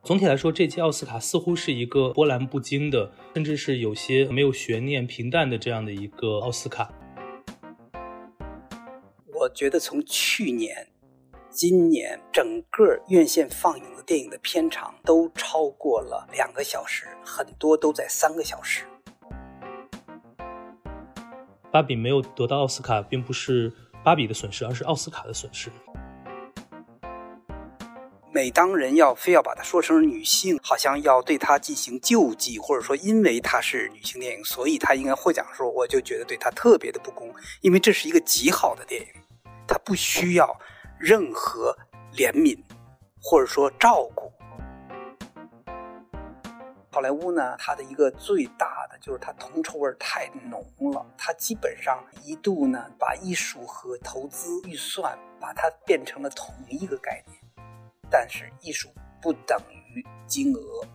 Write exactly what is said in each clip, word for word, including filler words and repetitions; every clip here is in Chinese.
总体来说，这届奥斯卡似乎是一个波澜不惊的，甚至是有些没有悬念、平淡的这样的一个奥斯卡。 我觉得从去年、今年整个院线放映的电影的片长都超过了两个小时，很多都在三个小时。 芭比没有得到奥斯卡，并不是芭比的损失，而是奥斯卡的损失。 每当人要非要把它说成女性，好像要对她进行救济，或者说因为她是女性电影，所以她应该获奖的时候，我就觉得对她特别的不公，因为这是一个极好的电影，它不需要任何怜悯或者说照顾。好莱坞呢，它的一个最大的就是它铜臭味太浓了，它基本上一度呢把艺术和投资预算把它变成了同一个概念，但是艺术不等于金额。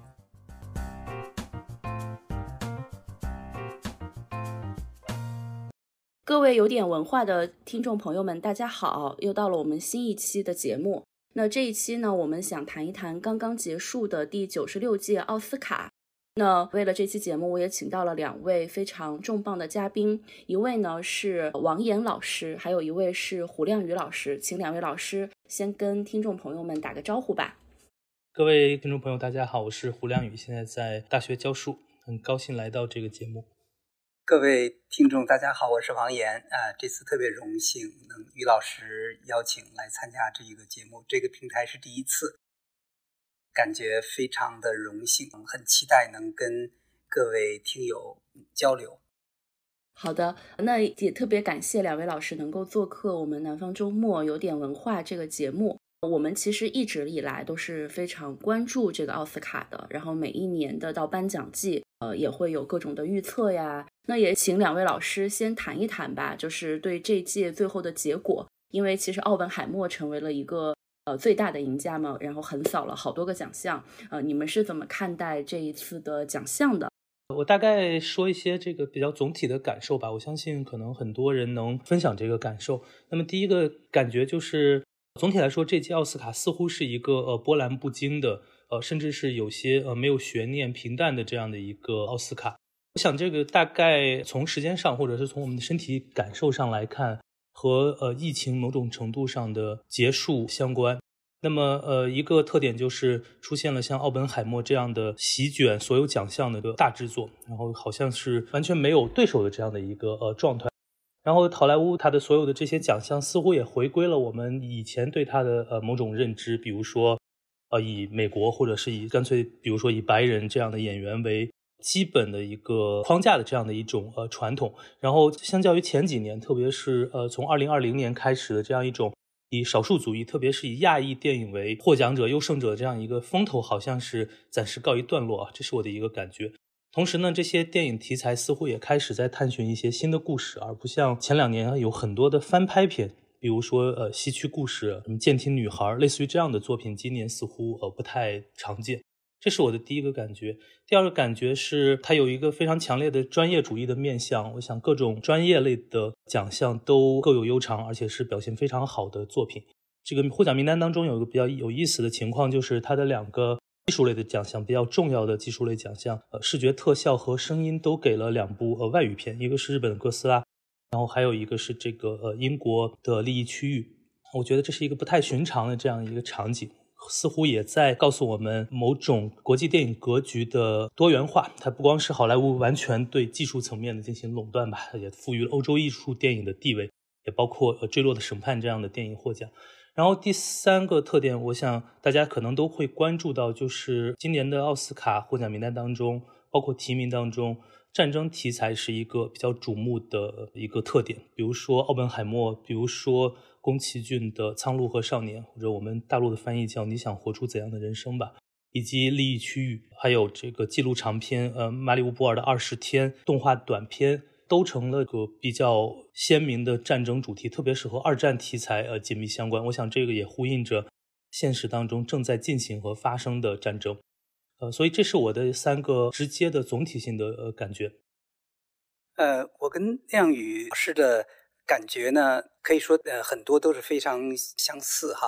各位有点文化的听众朋友们，大家好，又到了我们新一期的节目。那这一期呢，我们想谈一谈刚刚结束的第九十六届奥斯卡。那为了这期节目，我也请到了两位非常重磅的嘉宾，一位呢是王岩老师，还有一位是胡亮宇老师，请两位老师先跟听众朋友们打个招呼吧。 各位听众朋友大家好，我是胡亮宇，现在在大学教书，很高兴来到这个节目。 各位听众大家好，我是王岩、呃、这次特别荣幸能于老师邀请来参加这一个节目，这个平台是第一次，感觉非常的荣幸，很期待能跟各位听友交流。 好的，那也特别感谢两位老师能够做客我们南方周末有点文化这个节目。我们其实一直以来都是非常关注这个奥斯卡的，然后每一年的到颁奖季呃，也会有各种的预测呀。那也请两位老师先谈一谈吧，就是对这届最后的结果，因为其实奥本海默成为了一个呃最大的赢家嘛，然后横扫了好多个奖项，呃，你们是怎么看待这一次的奖项的？ 我大概说一些这个比较总体的感受吧，我相信可能很多人能分享这个感受。那么第一个感觉就是总体来说，这届奥斯卡似乎是一个呃波澜不惊的，呃甚至是有些呃没有悬念、平淡的这样的一个奥斯卡。我想这个大概从时间上，或者是从我们的身体感受上来看，和呃疫情某种程度上的结束相关。那么呃一个特点就是出现了像奥本海默这样的席卷所有奖项的一个大制作，然后好像是完全没有对手的这样的一个呃状态。然后好莱坞它的所有的这些奖项似乎也回归了我们以前对它的呃某种认知，比如说呃以美国或者是以干脆比如说以白人这样的演员为基本的一个框架的这样的一种呃传统。然后相较于前几年，特别是呃从二零二零年开始的这样一种以少数族裔，特别是以亚裔电影为获奖者、优胜者这样一个风头，好像是暂时告一段落啊，这是我的一个感觉。同时呢，这些电影题材似乎也开始在探寻一些新的故事，而不像前两年有很多的翻拍片，比如说呃西区故事、什么监听女孩，类似于这样的作品，今年似乎呃不太常见。这是我的第一个感觉。第二个感觉是它有一个非常强烈的专业主义的面向，我想各种专业类的奖项都各有悠长，而且是表现非常好的作品。这个获奖名单当中有一个比较有意思的情况，就是它的两个技术类的奖项，比较重要的技术类奖项，呃，视觉特效和声音都给了两部呃外语片，一个是日本的哥斯拉，然后还有一个是这个呃英国的利益区域。我觉得这是一个不太寻常的这样一个场景，似乎也在告诉我们某种国际电影格局的多元化。它不光是好莱坞完全对技术层面的进行垄断吧，也赋予了欧洲艺术电影的地位，也包括呃坠落的审判这样的电影获奖。然后第三个特点，我想大家可能都会关注到，就是今年的奥斯卡获奖名单当中，包括提名当中，战争题材是一个比较瞩目的一个特点。比如说奥本海默，比如说宫崎骏的《苍鹭和少年》，或者我们大陆的翻译叫《你想活出怎样的人生》吧，以及利益区域，还有这个纪录长片呃马里乌波尔的二十天，动画短片都成了个比较鲜明的战争主题，特别是和二战题材呃紧密相关。我想这个也呼应着现实当中正在进行和发生的战争。呃，所以这是我的三个直接的总体性的呃感觉。 呃，我跟亮宇老师的感觉呢，可以说呃很多都是非常相似哈。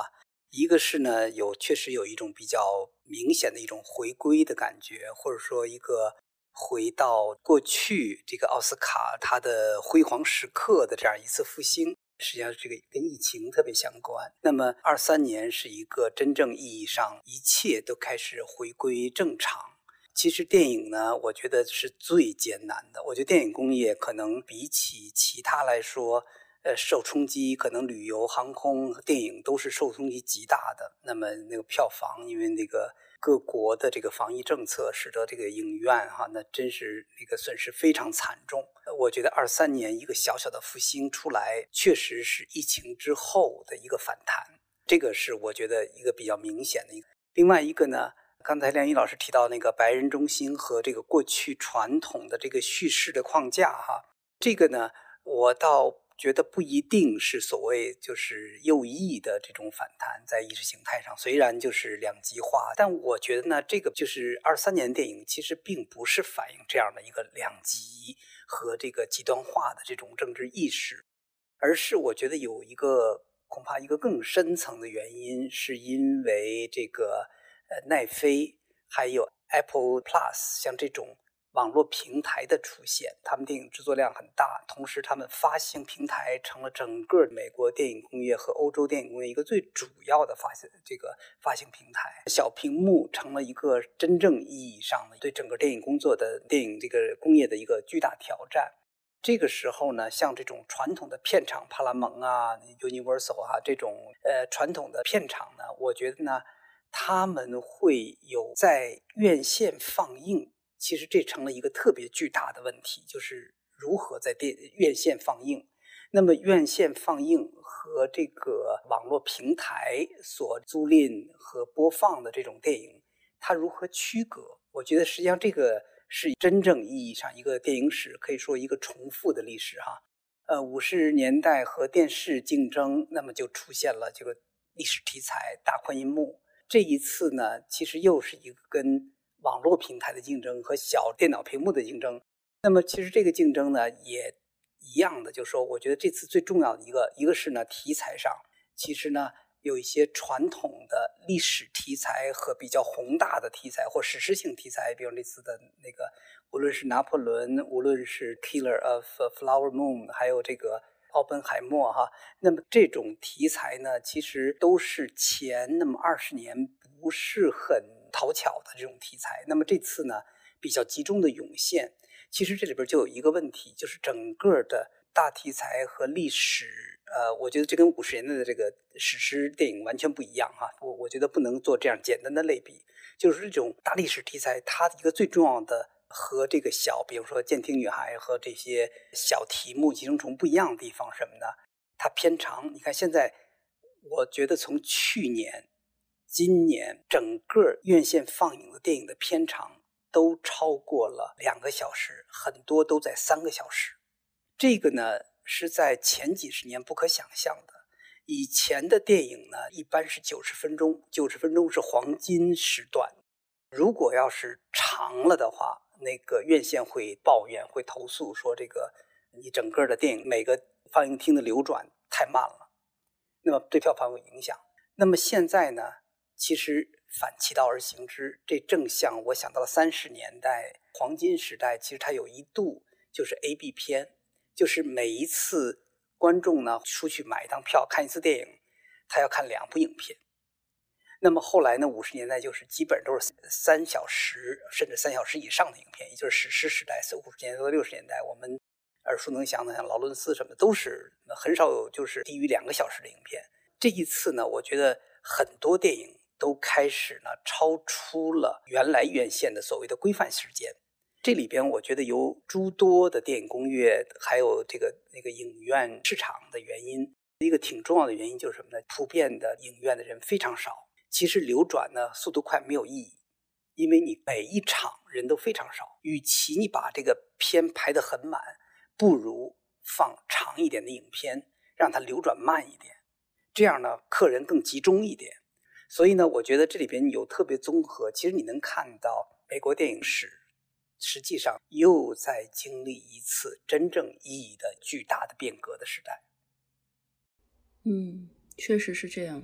一个是呢，有确实有一种比较明显的一种回归的感觉，或者说一个回到过去这个奥斯卡它的辉煌时刻的这样一次复兴。实际上这个跟疫情特别相关。那么二三年是一个真正意义上一切都开始回归正常。其实电影呢，我觉得是最艰难的。我觉得电影工业可能比起其他来说，呃，受冲击，可能旅游、航空、电影都是受冲击极大的。那么那个票房，因为那个各国的这个防疫政策，使得这个影院哈，那真是那个损失非常惨重。我觉得二三年一个小小的复兴出来，确实是疫情之后的一个反弹，这个是我觉得一个比较明显的一个。另外一个呢，刚才亮一老师提到那个白人中心和这个过去传统的这个叙事的框架哈，这个呢，我倒觉得不一定是所谓就是右翼的这种反弹，在意识形态上虽然就是两极化，但我觉得呢，这个就是二三年电影其实并不是反映这样的一个两极和这个极端化的这种政治意识，而是我觉得有一个恐怕一个更深层的原因，是因为这个呃奈飞还有 Apple Plus 像这种网络平台的出现，他们电影制作量很大，同时他们发行平台成了整个美国电影工业和欧洲电影工业一个最主要的发行这个发行平台。小屏幕成了一个真正意义上的对整个电影工作的电影这个工业的一个巨大挑战。这个时候呢，像这种传统的片场，派拉蒙啊、Universal 啊这种呃传统的片场呢，我觉得呢，他们会有在院线放映。其实这成了一个特别巨大的问题，就是如何在电院线放映。那么院线放映和这个网络平台所租赁和播放的这种电影，它如何区隔？我觉得实际上这个是真正意义上一个电影史，可以说一个重复的历史哈。呃，五十年代和电视竞争，那么就出现了这个历史题材大宽银幕。这一次呢，其实又是一个跟网络平台的竞争和小电脑屏幕的竞争。那么其实这个竞争呢也一样的，就是说我觉得这次最重要的一个一个是呢题材上，其实呢有一些传统的历史题材和比较宏大的题材或史诗性题材，比如这次的那个无论是拿破仑，无论是 Killer of Flower Moon， 还有这个奥本海默哈，那么这种题材呢其实都是前那么二十年不是很讨巧的这种题材。那么这次呢比较集中的涌现，其实这里边就有一个问题，就是整个的大题材和历史，呃，我觉得这跟五十年代的这个史诗电影完全不一样哈。我我觉得不能做这样简单的类比，就是这种大历史题材，它一个最重要的和这个小，比如说监听女孩和这些小题目寄生虫不一样的地方什么呢？它偏长。你看现在，我觉得从去年今年整个院线放映的电影的片长都超过了两个小时，很多都在三个小时。这个呢是在前几十年不可想象的。以前的电影呢一般是九十分钟，九十分钟是黄金时段。如果要是长了的话，那个院线会抱怨会投诉说这个你整个的电影每个放映厅的流转太慢了，那么对票房有影响。那么现在呢其实反其道而行之，这正像我想到了三十年代黄金时代，其实它有一度就是 A B 片，就是每一次观众呢出去买一张票看一次电影，他要看两部影片。那么后来呢五十年代就是基本都是三小时甚至三小时以上的影片，也就是史诗时代，五十年代到六十年代我们耳熟能详的像劳伦斯什么的都是很少有就是低于两个小时的影片。这一次呢我觉得很多电影都开始呢超出了原来院线的所谓的规范时间。这里边我觉得有诸多的电影工业还有这个那个影院市场的原因。一个挺重要的原因就是什么呢？普遍的影院的人非常少，其实流转呢速度快没有意义，因为你每一场人都非常少，与其你把这个片排得很满，不如放长一点的影片让它流转慢一点，这样呢客人更集中一点。所以呢我觉得这里边有特别综合，其实你能看到美国电影史实际上又在经历一次真正意义的巨大的变革的时代。 嗯，确实是这样。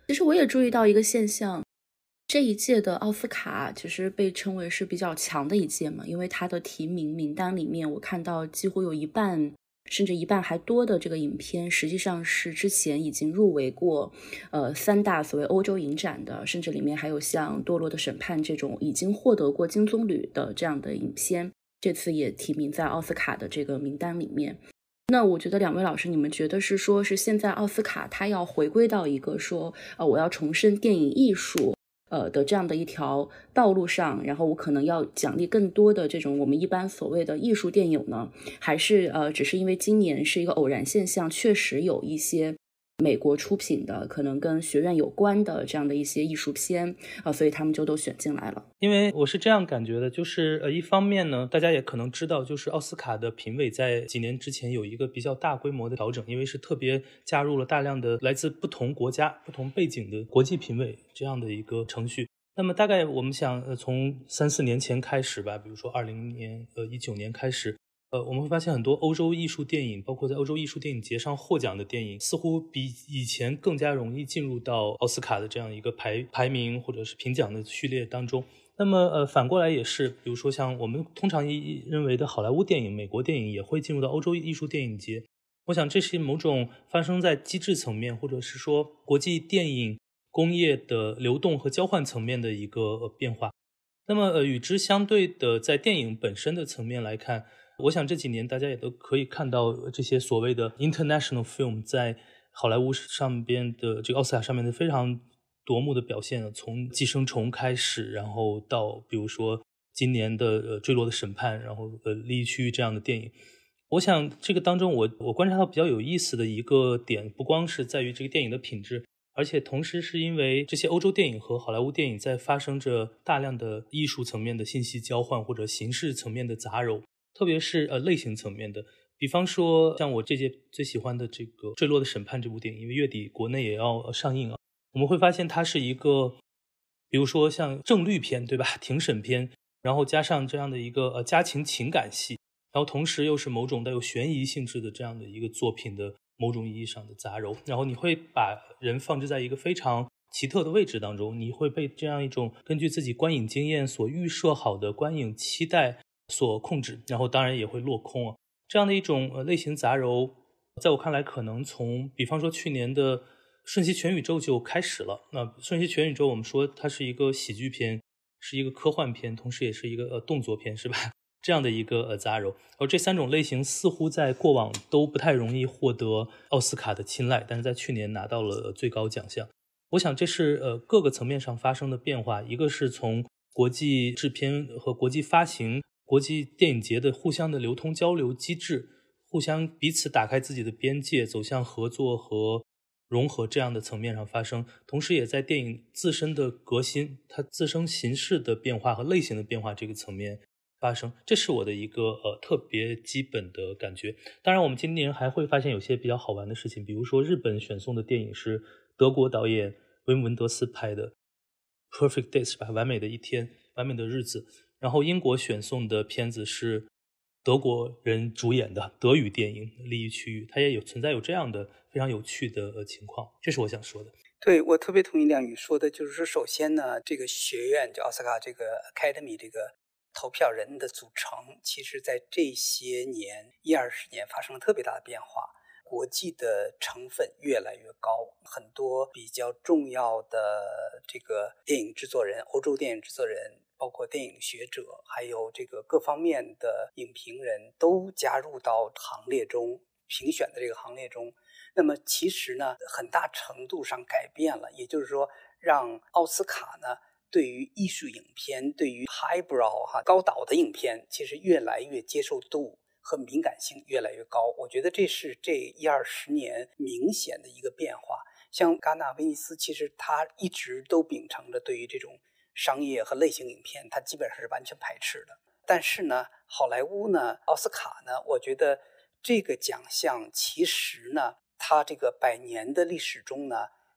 其实我也注意到一个现象，这一届的奥斯卡其实被称为是比较强的一届嘛，因为它的提名名单里面我看到几乎有一半甚至一半还多的这个影片实际上是之前已经入围过呃三大所谓欧洲影展的，甚至里面还有像堕落的审判这种已经获得过金棕榈的这样的影片，这次也提名在奥斯卡的这个名单里面。那我觉得两位老师，你们觉得是说是现在奥斯卡它要回归到一个说呃我要重申电影艺术呃的这样的一条道路上，然后我可能要奖励更多的这种我们一般所谓的艺术电影呢，还是呃只是因为今年是一个偶然现象，确实有一些美国出品的可能跟学院有关的这样的一些艺术片啊、呃，所以他们就都选进来了。 因为我是这样感觉的，就是呃，一方面呢，大家也可能知道，就是奥斯卡的评委在几年之前有一个比较大规模的调整，因为是特别加入了大量的来自不同国家、不同背景的国际评委这样的一个程序。那么大概我们想，呃，从三四年前开始吧，比如说二零年、呃一九年开始。呃，我们会发现很多欧洲艺术电影，包括在欧洲艺术电影节上获奖的电影，似乎比以前更加容易进入到奥斯卡的这样一个排排名或者是评奖的序列当中。那么呃，反过来也是，比如说像我们通常认为的好莱坞电影、美国电影也会进入到欧洲艺术电影节。我想这是某种发生在机制层面，或者是说国际电影工业的流动和交换层面的一个、呃、变化。那么呃，与之相对的，在电影本身的层面来看，我想这几年大家也都可以看到这些所谓的 international film 在好莱坞上边的这个奥斯卡上面的非常夺目的表现，从寄生虫开始，然后到比如说今年的呃坠落的审判，然后呃利益区域这样的电影。我想这个当中我我观察到比较有意思的一个点，不光是在于这个电影的品质，而且同时是因为这些欧洲电影和好莱坞电影在发生着大量的艺术层面的信息交换或者形式层面的杂糅，特别是呃类型层面的。比方说像我这届最喜欢的这个《坠落的审判》这部电影，因为月底国内也要上映啊，我们会发现它是一个比如说像政律片，对吧，庭审片，然后加上这样的一个呃家庭情感戏，然后同时又是某种带有悬疑性质的这样的一个作品的某种意义上的杂糅，然后你会把人放置在一个非常奇特的位置当中，你会被这样一种根据自己观影经验所预设好的观影期待所控制，然后当然也会落空啊。这样的一种呃类型杂糅，在我看来可能从比方说去年的瞬息全宇宙就开始了。那瞬息全宇宙我们说它是一个喜剧片，是一个科幻片，同时也是一个呃动作片，是吧？这样的一个呃杂糅，而这三种类型似乎在过往都不太容易获得奥斯卡的青睐，但是在去年拿到了最高奖项。我想这是呃各个层面上发生的变化，一个是从国际制片和国际发行、国际电影节的互相的流通交流机制，互相彼此打开自己的边界，走向合作和融合这样的层面上发生，同时也在电影自身的革新、它自身形式的变化和类型的变化这个层面发生，这是我的一个呃特别基本的感觉。当然我们今年还会发现有些比较好玩的事情，比如说日本选送的电影是德国导演维姆文德斯拍的 Perfect Days 吧，完美的一天，完美的日子，然后英国选送的片子是德国人主演的德语电影利益区域，它也有存在有这样的非常有趣的情况，这是我想说的。 对，我特别同意亮宇说的，就是说首先呢，这个学院就奥斯卡这个 Academy 这个投票人的组成，其实在这些年一二十年发生了特别大的变化，国际的成分越来越高，很多比较重要的这个电影制作人，欧洲电影制作人，包括电影学者，还有这个各方面的影评人都加入到行列中，评选的这个行列中。那么其实呢，很大程度上改变了，也就是说让奥斯卡呢对于艺术影片，对于 highbrow 哈高档的影片，其实越来越接受度和敏感性越来越高。我觉得这是这一二十年明显的一个变化。像戛纳、威尼斯，其实它一直都秉承着对于这种商业和类型影片，它基本上是完全排斥的。但是呢，好莱坞呢，奥斯卡呢，我觉得这个奖项其实呢，它这个百年的历史中呢，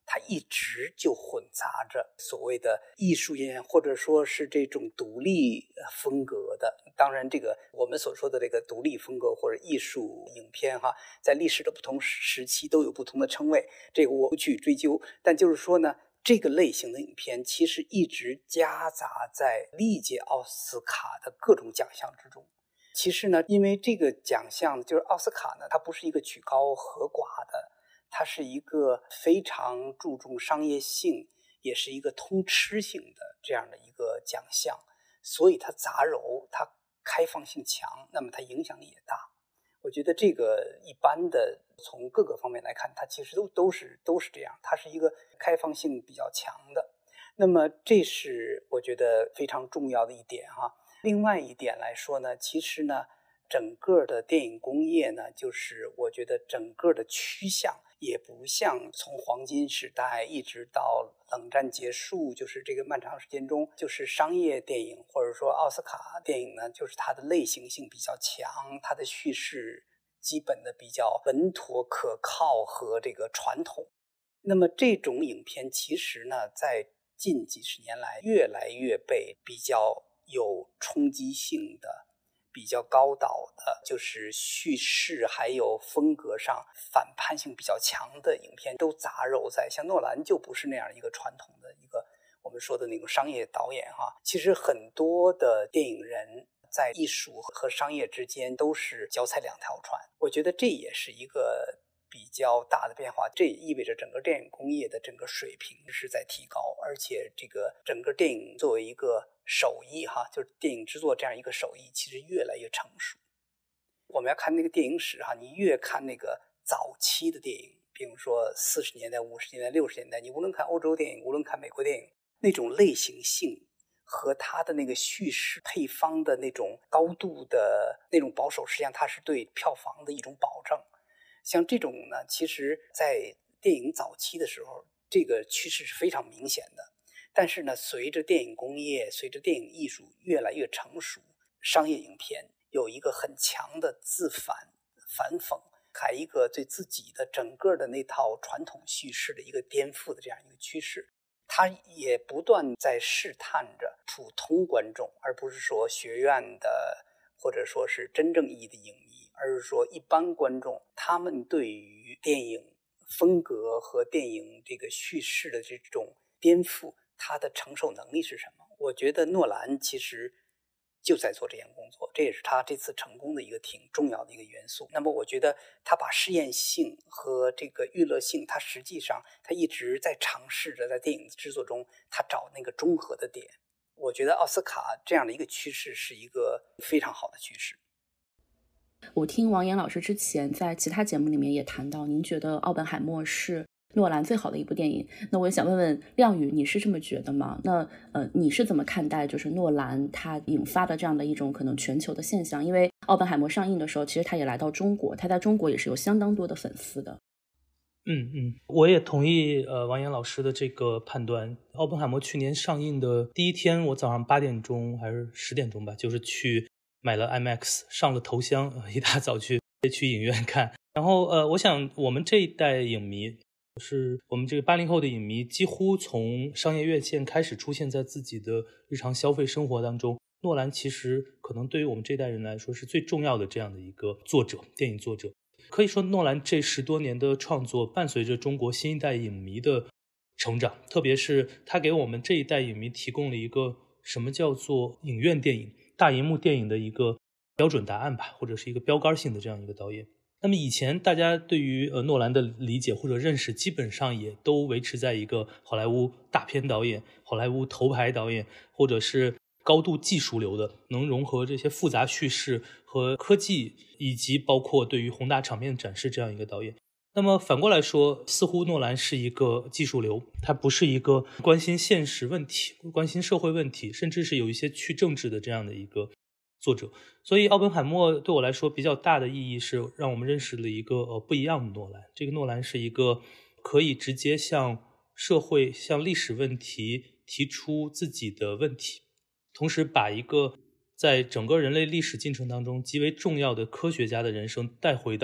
它一直就混杂着所谓的艺术影片，或者说是这种独立风格的。当然这个我们所说的这个独立风格或者艺术影片哈，在历史的不同时期都有不同的称谓，这个我不去追究。但就是说呢，这个类型的影片其实一直夹杂在历届奥斯卡的各种奖项之中。其实呢，因为这个奖项就是奥斯卡呢，它不是一个曲高和寡的，它是一个非常注重商业性，也是一个通吃性的这样的一个奖项，所以它杂糅，它开放性强，那么它影响力也大。我觉得这个一般的从各个方面来看，它其实都都是都是这样，它是一个开放性比较强的。那么这是我觉得非常重要的一点哈。另外一点来说呢，其实呢，整个的电影工业呢，就是我觉得整个的趋向也不像从黄金时代一直到冷战结束，就是这个漫长时间中，就是商业电影或者说奥斯卡电影呢，就是它的类型性比较强，它的叙事基本的比较稳妥可靠和这个传统。那么这种影片其实呢，在近几十年来越来越被比较有冲击性的比较高导的，就是叙事还有风格上反叛性比较强的影片都杂糅在，像诺兰就不是那样一个传统的一个我们说的那种商业导演哈。其实很多的电影人在艺术和商业之间都是脚踩两条船，我觉得这也是一个比较大的变化，这也意味着整个电影工业的整个水平是在提高，而且这个整个电影作为一个手艺哈，就是电影制作这样一个手艺，其实越来越成熟。我们要看那个电影史哈，你越看那个早期的电影，比如说四十年代、五十年代、六十年代，你无论看欧洲电影，无论看美国电影，那种类型性和它的那个叙事配方的那种高度的那种保守，实际上它是对票房的一种保证。像这种呢，其实在电影早期的时候，这个趋势是非常明显的。但是呢，随着电影工业，随着电影艺术越来越成熟，商业影片有一个很强的自反、反讽，还一个对自己的整个的那套传统叙事的一个颠覆的这样一个趋势。它也不断在试探着普通观众，而不是说学院的或者说是真正意义的影迷，而是说一般观众，他们对于电影风格和电影这个叙事的这种颠覆，他的承受能力是什么？我觉得诺兰其实就在做这样工作，这也是他这次成功的一个挺重要的一个元素。那么我觉得他把试验性和这个娱乐性，他实际上他一直在尝试着在电影制作中他找那个中和的点。我觉得奥斯卡这样的一个趋势是一个非常好的趋势。 我听王岩老师之前在其他节目里面也谈到，您觉得奥本海默是诺兰最好的一部电影，那我也想问问亮宇，你是这么觉得吗？那呃，你是怎么看待就是诺兰他引发的这样的一种可能全球的现象？因为奥本海默上映的时候，其实他也来到中国，他在中国也是有相当多的粉丝的。 嗯嗯，我也同意呃王岩老师的这个判断。奥本海默去年上映的第一天，我早上八点钟还是十点钟吧，就是去买了 IMAX， 上了头香，呃、一大早去去影院看。然后呃，我想我们这一代影迷，是我们这个八零后的影迷，几乎从商业院线开始出现在自己的日常消费生活当中。诺兰其实可能对于我们这代人来说是最重要的这样的一个作者，电影作者。可以说诺兰这十多年的创作伴随着中国新一代影迷的成长，特别是他给我们这一代影迷提供了一个什么叫做影院电影、大荧幕电影的一个标准答案吧，或者是一个标杆性的这样一个导演。那么以前大家对于呃诺兰的理解或者认识，基本上也都维持在一个好莱坞大片导演、好莱坞头牌导演，或者是高度技术流的，能融合这些复杂叙事和科技，以及包括对于宏大场面展示这样一个导演。那么反过来说，似乎诺兰是一个技术流，他不是一个关心现实问题、关心社会问题，甚至是有一些去政治的这样的一个作者。所以奥本海默对我来说比较大的意义是让我们认识了一个呃不一样的诺兰。这个诺兰是一个可以直接向社会、向历史问题提出自己的问题，同时把一个在整个人类历史进程当中极为重要的科学家的人生带回到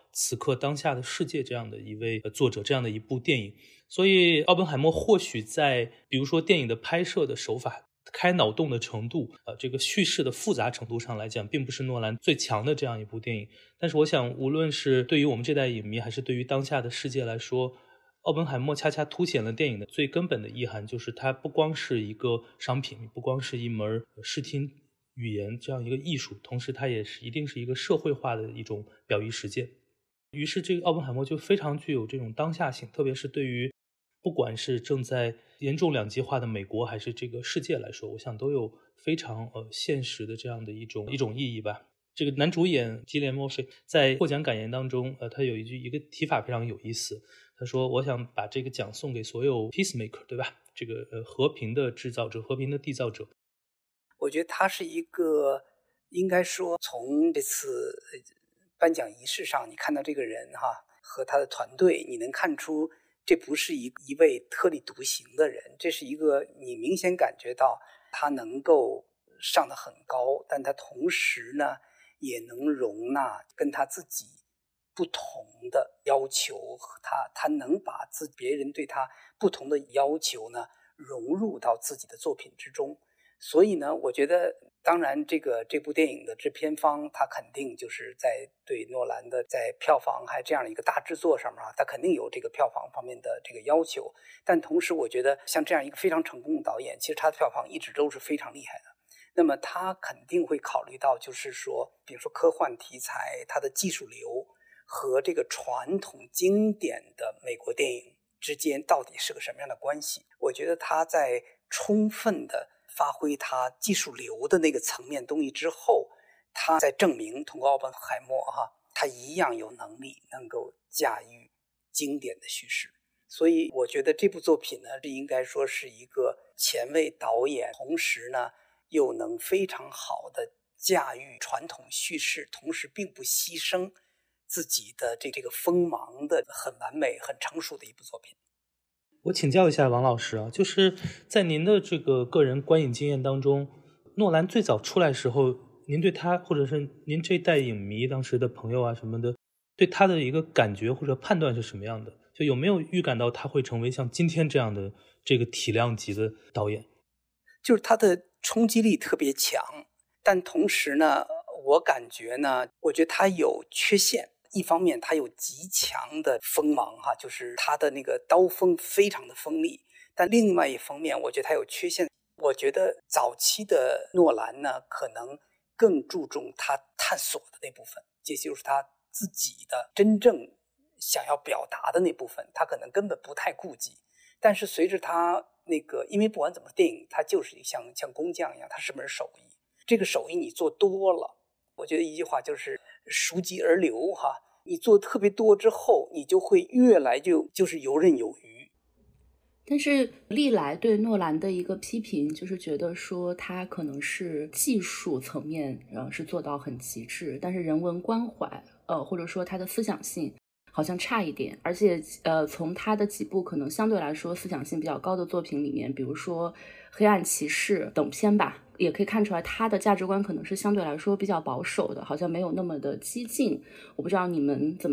此刻当下的世界这样的一位作者，这样的一部电影。所以奥本海默或许在比如说电影的拍摄的手法、开脑洞的程度、呃，这个叙事的复杂程度上来讲，并不是诺兰最强的这样一部电影。但是我想无论是对于我们这代影迷，还是对于当下的世界来说，奥本海默恰恰凸显了电影的最根本的意涵，就是它不光是一个商品，不光是一门视听语言这样一个艺术，同时它也是一定是一个社会化的一种表意实践。于是这个奥本海默就非常具有这种当下性，特别是对于不管是正在严重两极化的美国还是这个世界来说，我想都有非常呃现实的这样的一种一种意义吧。这个男主演基连·莫菲在获奖感言当中，呃，他有一句一个提法非常有意思，他说：“我想把这个奖送给所有 peacemaker， 对吧？这个呃和平的制造者，和平的缔造者。” 我觉得他是一个，应该说从这次颁奖仪式上，你看到这个人哈和他的团队，你能看出这不是一一位特立独行的人，这是一个你明显感觉到他能够上得很高，但他同时呢也能容纳跟他自己不同的要求，他他能把自别人对他不同的要求呢融入到自己的作品之中。所以呢，我觉得当然这个这部电影的制片方他肯定就是在对诺兰的在票房还这样的一个大制作上面啊，他肯定有这个票房方面的这个要求。但同时我觉得像这样一个非常成功的导演，其实他的票房一直都是非常厉害的。那么他肯定会考虑到就是说比如说科幻题材它的技术流和这个传统经典的美国电影之间到底是个什么样的关系。我觉得他在充分的发挥他技术流的那个层面东西之后，他在证明通过奥本海默哈，他一样有能力能够驾驭经典的叙事。所以我觉得这部作品呢，应该说是一个前卫导演，同时呢又能非常好的驾驭传统叙事，同时并不牺牲自己的这这个锋芒的很完美很成熟的一部作品。 我请教一下王老师啊，就是在您的这个个人观影经验当中，诺兰最早出来时候，您对他或者是您这一代影迷当时的朋友啊什么的，对他的一个感觉或者判断是什么样的？就有没有预感到他会成为像今天这样的这个体量级的导演？ 就是他的冲击力特别强，但同时呢，我感觉呢，我觉得他有缺陷。一方面他有极强的锋芒哈，就是他的那个刀锋非常的锋利，但另外一方面我觉得他有缺陷。我觉得早期的诺兰呢，可能更注重他探索的那部分，这就是他自己的真正想要表达的那部分，他可能根本不太顾及。但是随着他那个，因为不管怎么电影它就是像像工匠一样，它是门手艺，这个手艺你做多了，我觉得一句话就是熟极而流哈，你做特别多之后，你就会越来就就是游刃有余。 但是历来对诺兰的一个批评就是觉得说他可能是技术层面呃是做到很极致，但是人文关怀呃或者说他的思想性好像差一点。而且呃从他的几部可能相对来说思想性比较高的作品里面，比如说黑暗骑士等片吧，也可以看出来他的价值观可能是相对来说比较保守的，好像没有那么的激进。我不知道你们怎么。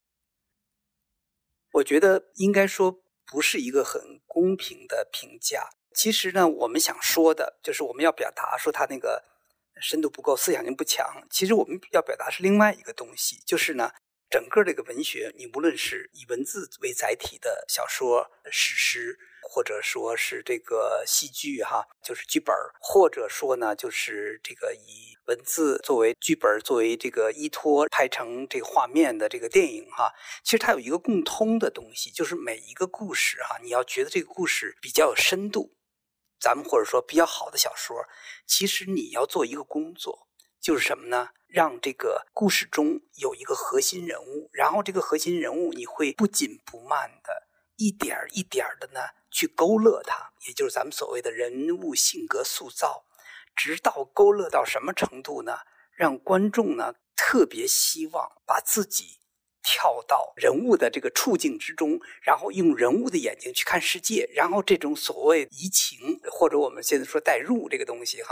我觉得应该说不是一个很公平的评价。其实呢，我们想说的就是我们要表达说他那个深度不够，思想性不强。其实我们要表达是另外一个东西，就是呢整个这个文学，你无论是以文字为载体的小说、史诗，或者说是这个戏剧哈，就是剧本，或者说呢就是这个以文字作为剧本作为这个依托拍成这个画面的这个电影哈，其实它有一个共通的东西，就是每一个故事哈，你要觉得这个故事比较有深度，咱们或者说比较好的小说，其实你要做一个工作，就是什么呢？让这个故事中有一个核心人物，然后这个核心人物你会不紧不慢的一点一点的呢去勾勒它，也就是咱们所谓的人物性格塑造，直到勾勒到什么程度呢？让观众呢特别希望把自己跳到人物的这个处境之中，然后用人物的眼睛去看世界，然后这种所谓移情或者我们现在说代入这个东西哈，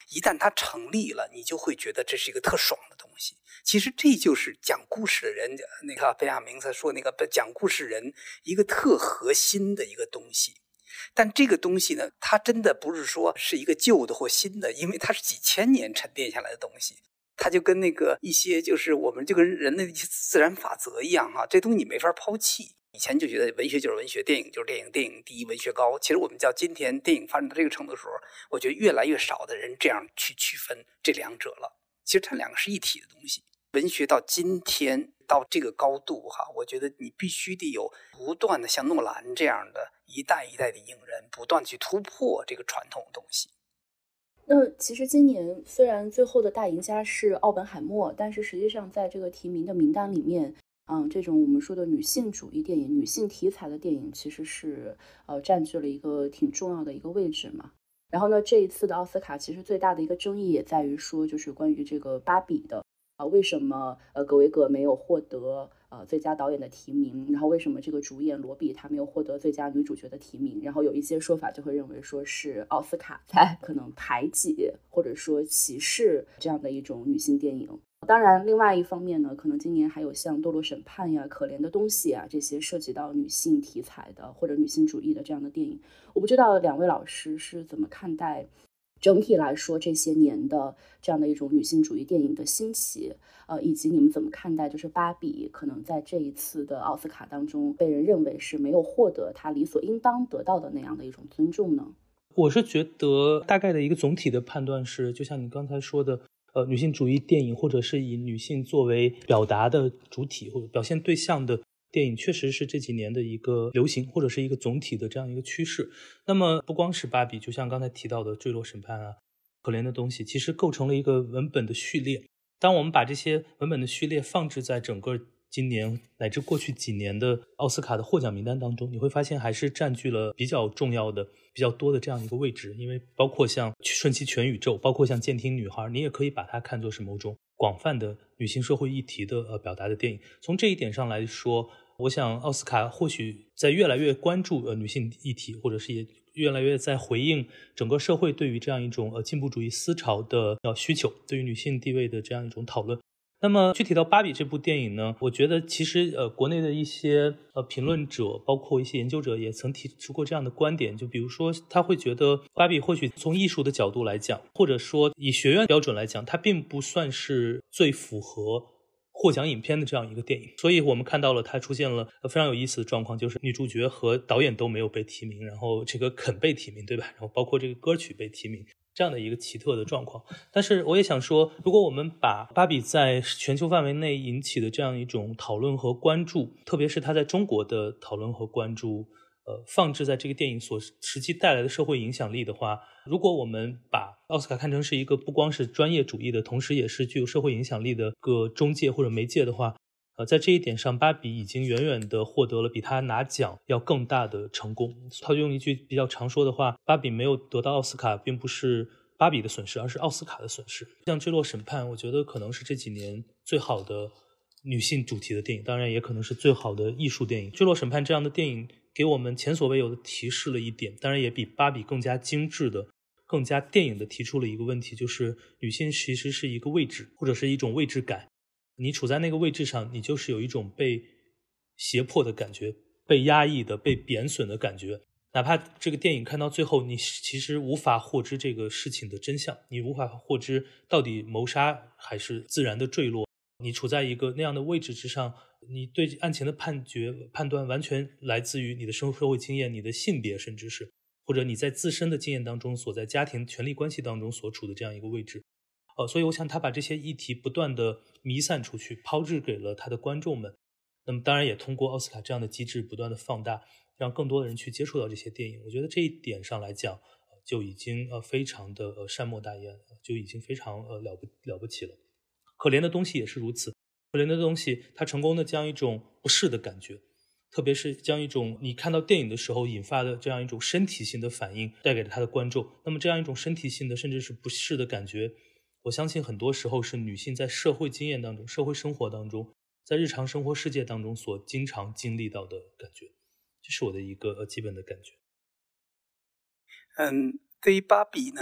一旦它成立了，你就会觉得这是一个特爽的东西。其实这就是讲故事的人，那个贝亚明他说那个讲故事人一个特核心的一个东西。但这个东西呢，它真的不是说是一个旧的或新的，因为它是几千年沉淀下来的东西。它就跟那个一些就是我们就跟人类的一些自然法则一样哈，这东西你没法抛弃。以前就觉得文学就是文学，电影就是电影，电影第一，文学高。其实我们叫今天电影发展到这个程度的时候，我觉得越来越少的人这样去区分这两者了。其实它两个是一体的东西。文学到今天到这个高度哈，我觉得你必须得有不断的像诺兰这样的一代一代的影人，不断去突破这个传统的东西。 那其实今年虽然最后的大赢家是奥本海默，但是实际上在这个提名的名单里面，嗯，这种我们说的女性主义电影、女性题材的电影，其实是呃占据了一个挺重要的一个位置嘛。然后呢，这一次的奥斯卡其实最大的一个争议也在于说，就是关于这个芭比的啊、呃，为什么呃格维格没有获得呃最佳导演的提名？然后为什么这个主演罗比她没有获得最佳女主角的提名？然后有一些说法就会认为说是奥斯卡在可能排挤或者说歧视这样的一种女性电影。当然另外一方面呢，可能今年还有像堕落审判呀、可怜的东西啊，这些涉及到女性题材的或者女性主义的这样的电影。我不知道两位老师是怎么看待整体来说这些年的这样的一种女性主义电影的兴起，呃，以及你们怎么看待就是芭比可能在这一次的奥斯卡当中被人认为是没有获得她理所应当得到的那样的一种尊重呢？ 我是觉得大概的一个总体的判断是，就像你刚才说的，呃，女性主义电影或者是以女性作为表达的主体或者表现对象的电影，确实是这几年的一个流行或者是一个总体的这样一个趋势。那么不光是芭比，就像刚才提到的坠落审判啊、可怜的东西，其实构成了一个文本的序列。当我们把这些文本的序列放置在整个今年乃至过去几年的奥斯卡的获奖名单当中，你会发现还是占据了比较重要的比较多的这样一个位置。因为包括像瞬息全宇宙，包括像监听女孩，你也可以把它看作是某种广泛的女性社会议题的呃表达的电影。从这一点上来说，我想奥斯卡或许在越来越关注呃女性议题，或者是也越来越在回应整个社会对于这样一种呃进步主义思潮的呃需求，对于女性地位的这样一种讨论。那么具体到芭比这部电影呢，我觉得其实呃国内的一些呃评论者包括一些研究者也曾提出过这样的观点，就比如说他会觉得芭比或许从艺术的角度来讲，或者说以学院标准来讲，它并不算是最符合获奖影片的这样一个电影。所以我们看到了它出现了非常有意思的状况，就是女主角和导演都没有被提名，然后这个肯被提名，对吧？然后包括这个歌曲被提名，这样的一个奇特的状况。但是我也想说，如果我们把芭比在全球范围内引起的这样一种讨论和关注，特别是它在中国的讨论和关注呃，放置在这个电影所实际带来的社会影响力的话，如果我们把奥斯卡看成是一个不光是专业主义的，同时也是具有社会影响力的个中介或者媒介的话，呃，在这一点上，芭比已经远远的获得了比他拿奖要更大的成功。套用一句比较常说的话，芭比没有得到奥斯卡，并不是芭比的损失，而是奥斯卡的损失。像《坠落审判》，我觉得可能是这几年最好的女性主题的电影，当然也可能是最好的艺术电影。《坠落审判》这样的电影给我们前所未有的提示了一点，当然也比芭比更加精致的、更加电影的提出了一个问题，就是女性其实是一个位置，或者是一种位置感。你处在那个位置上，你就是有一种被胁迫的感觉，被压抑的、被贬损的感觉。哪怕这个电影看到最后，你其实无法获知这个事情的真相，你无法获知到底谋杀还是自然的坠落。你处在一个那样的位置之上，你对案情的判决判断完全来自于你的生活社会经验、你的性别，甚至是或者你在自身的经验当中所在家庭权力关系当中所处的这样一个位置。呃，所以我想他把这些议题不断的弥散出去，抛掷给了他的观众们。那么当然也通过奥斯卡这样的机制不断的放大，让更多的人去接触到这些电影。我觉得这一点上来讲，呃、就已经呃非常的呃善莫大焉，就已经非常呃了不了不起了。可怜的东西也是如此，可怜的东西它成功的将一种不适的感觉，特别是将一种你看到电影的时候引发的这样一种身体性的反应带给了他的观众。那么这样一种身体性的甚至是不适的感觉，我相信很多时候是女性在社会经验当中、社会生活当中、在日常生活世界当中所经常经历到的感觉。这是我的一个基本的感觉。 嗯，对于芭比呢，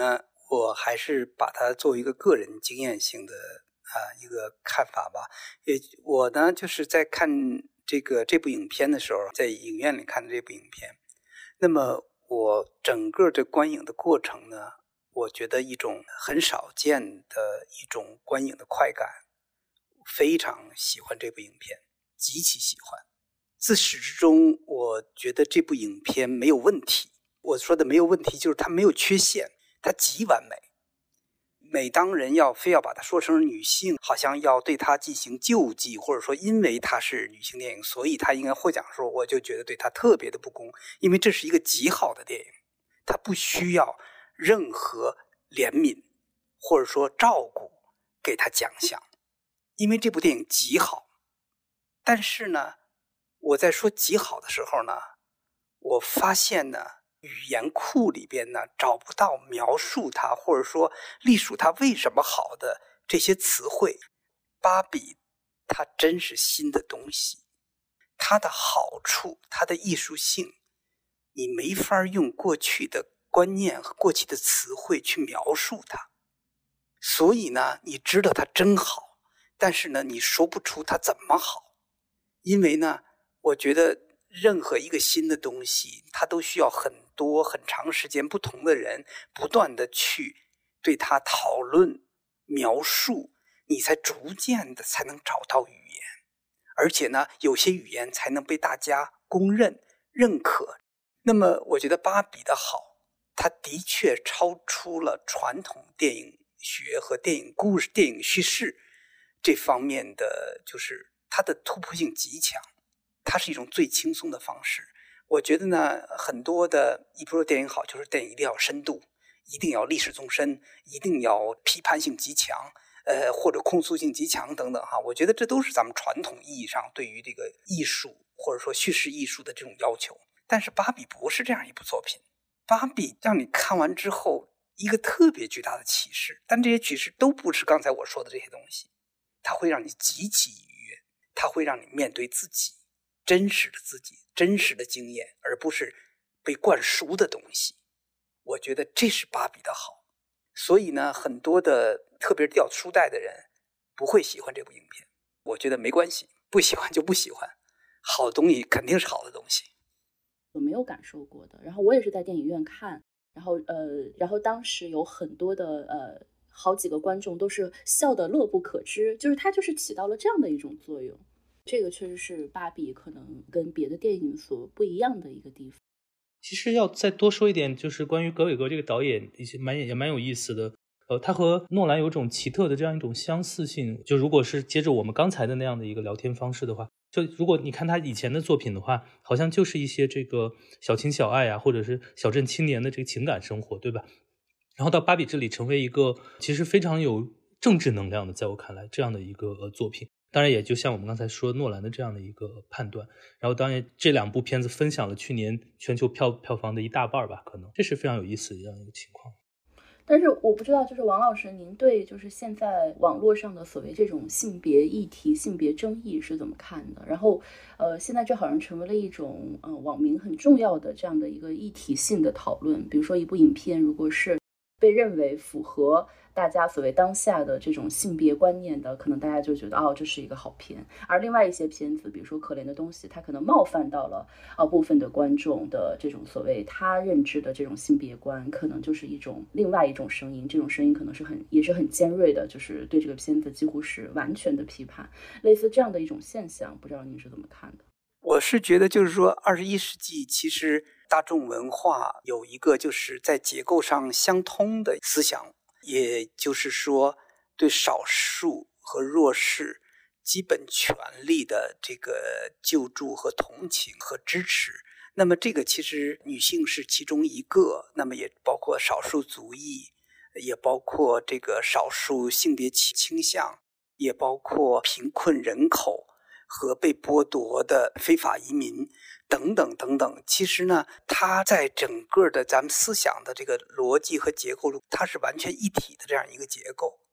我还是把它作为一个个人经验性的啊一个看法吧。也我呢就是在看这个这部影片的时候，在影院里看的这部影片，那么我整个的观影的过程呢，我觉得一种很少见的一种观影的快感，非常喜欢这部影片，极其喜欢。自始至终我觉得这部影片没有问题，我说的没有问题就是它没有缺陷，它极完美。每当人要非要把它说成女性，好像要对她进行救济，或者说因为她是女性电影，所以她应该获奖的时候，我就觉得对她特别的不公，因为这是一个极好的电影，它不需要任何怜悯或者说照顾给她奖项，因为这部电影极好。但是呢，我在说极好的时候呢，我发现呢，语言库里边呢找不到描述它或者说隶属它为什么好的这些词汇。芭比它真是新的东西，它的好处，它的艺术性，你没法用过去的观念和过去的词汇去描述它。所以呢，你知道它真好，但是呢，你说不出它怎么好。因为呢，我觉得任何一个新的东西，它都需要很多很长时间不同的人不断的去对它讨论描述，你才逐渐的才能找到语言，而且呢，有些语言才能被大家公认认可。那么我觉得芭比的好，它的确超出了传统电影学和电影故事电影叙事这方面的，就是它的突破性极强，它是一种最轻松的方式。我觉得呢，很多的一部电影好，就是电影一定要深度，一定要历史纵深，一定要批判性极强，呃，或者控诉性极强等等哈。我觉得这都是咱们传统意义上对于这个艺术或者说叙事艺术的这种要求。但是芭比不是这样一部作品，芭比让你看完之后一个特别巨大的启示，但这些启示都不是刚才我说的这些东西，它会让你极其愉悦，它会让你面对自己真实的自己真实的经验，而不是被灌输的东西。我觉得这是芭比的好。所以呢，很多的特别是掉书袋的人不会喜欢这部影片，我觉得没关系，不喜欢就不喜欢，好东西肯定是好的东西。 我没有感受过的，然后我也是在电影院看，然后呃，然后当时有很多的呃好几个观众都是笑得乐不可支，就是它就是起到了这样的一种作用。这个确实是芭比可能跟别的电影所不一样的一个地方。 其实要再多说一点，就是关于格韦格这个导演一些蛮也蛮有意思的。呃，他和诺兰有种奇特的这样一种相似性。就如果是接着我们刚才的那样的一个聊天方式的话，就如果你看他以前的作品的话，好像就是一些这个小情小爱啊，或者是小镇青年的这个情感生活，对吧？然后到芭比这里成为一个其实非常有政治能量的，在我看来这样的一个、呃、作品。当然也就像我们刚才说诺兰的这样的一个判断，然后当然这两部片子分享了去年全球票票房的一大半吧，可能这是非常有意思的这样一个情况。 但是我不知道，就是王老师，您对就是现在网络上的所谓这种性别议题、性别争议是怎么看的？然后，呃，现在这好像成为了一种呃网民很重要的这样的一个议题性的讨论。比如说，一部影片如果是被认为符合大家所谓当下的这种性别观念的，可能大家就觉得哦，这是一个好片。而另外一些片子，比如说《可怜的东西》，它可能冒犯到了呃部分的观众的这种所谓他认知的这种性别观，可能就是一种另外一种声音。这种声音可能是很也是很尖锐的，就是对这个片子几乎是完全的批判，类似这样的一种现象，不知道您是怎么看的？ 我是觉得就是说二十一世纪其实大众文化有一个就是在结构上相通的思想，也就是说对少数和弱势基本权利的这个救助和同情和支持。那么这个其实女性是其中一个，那么也包括少数族裔，也包括这个少数性别倾向，也包括贫困人口和被剥夺的非法移民等等等等。其实呢，它在整个的咱们思想的这个逻辑和结构中，它是完全一体的这样一个结构。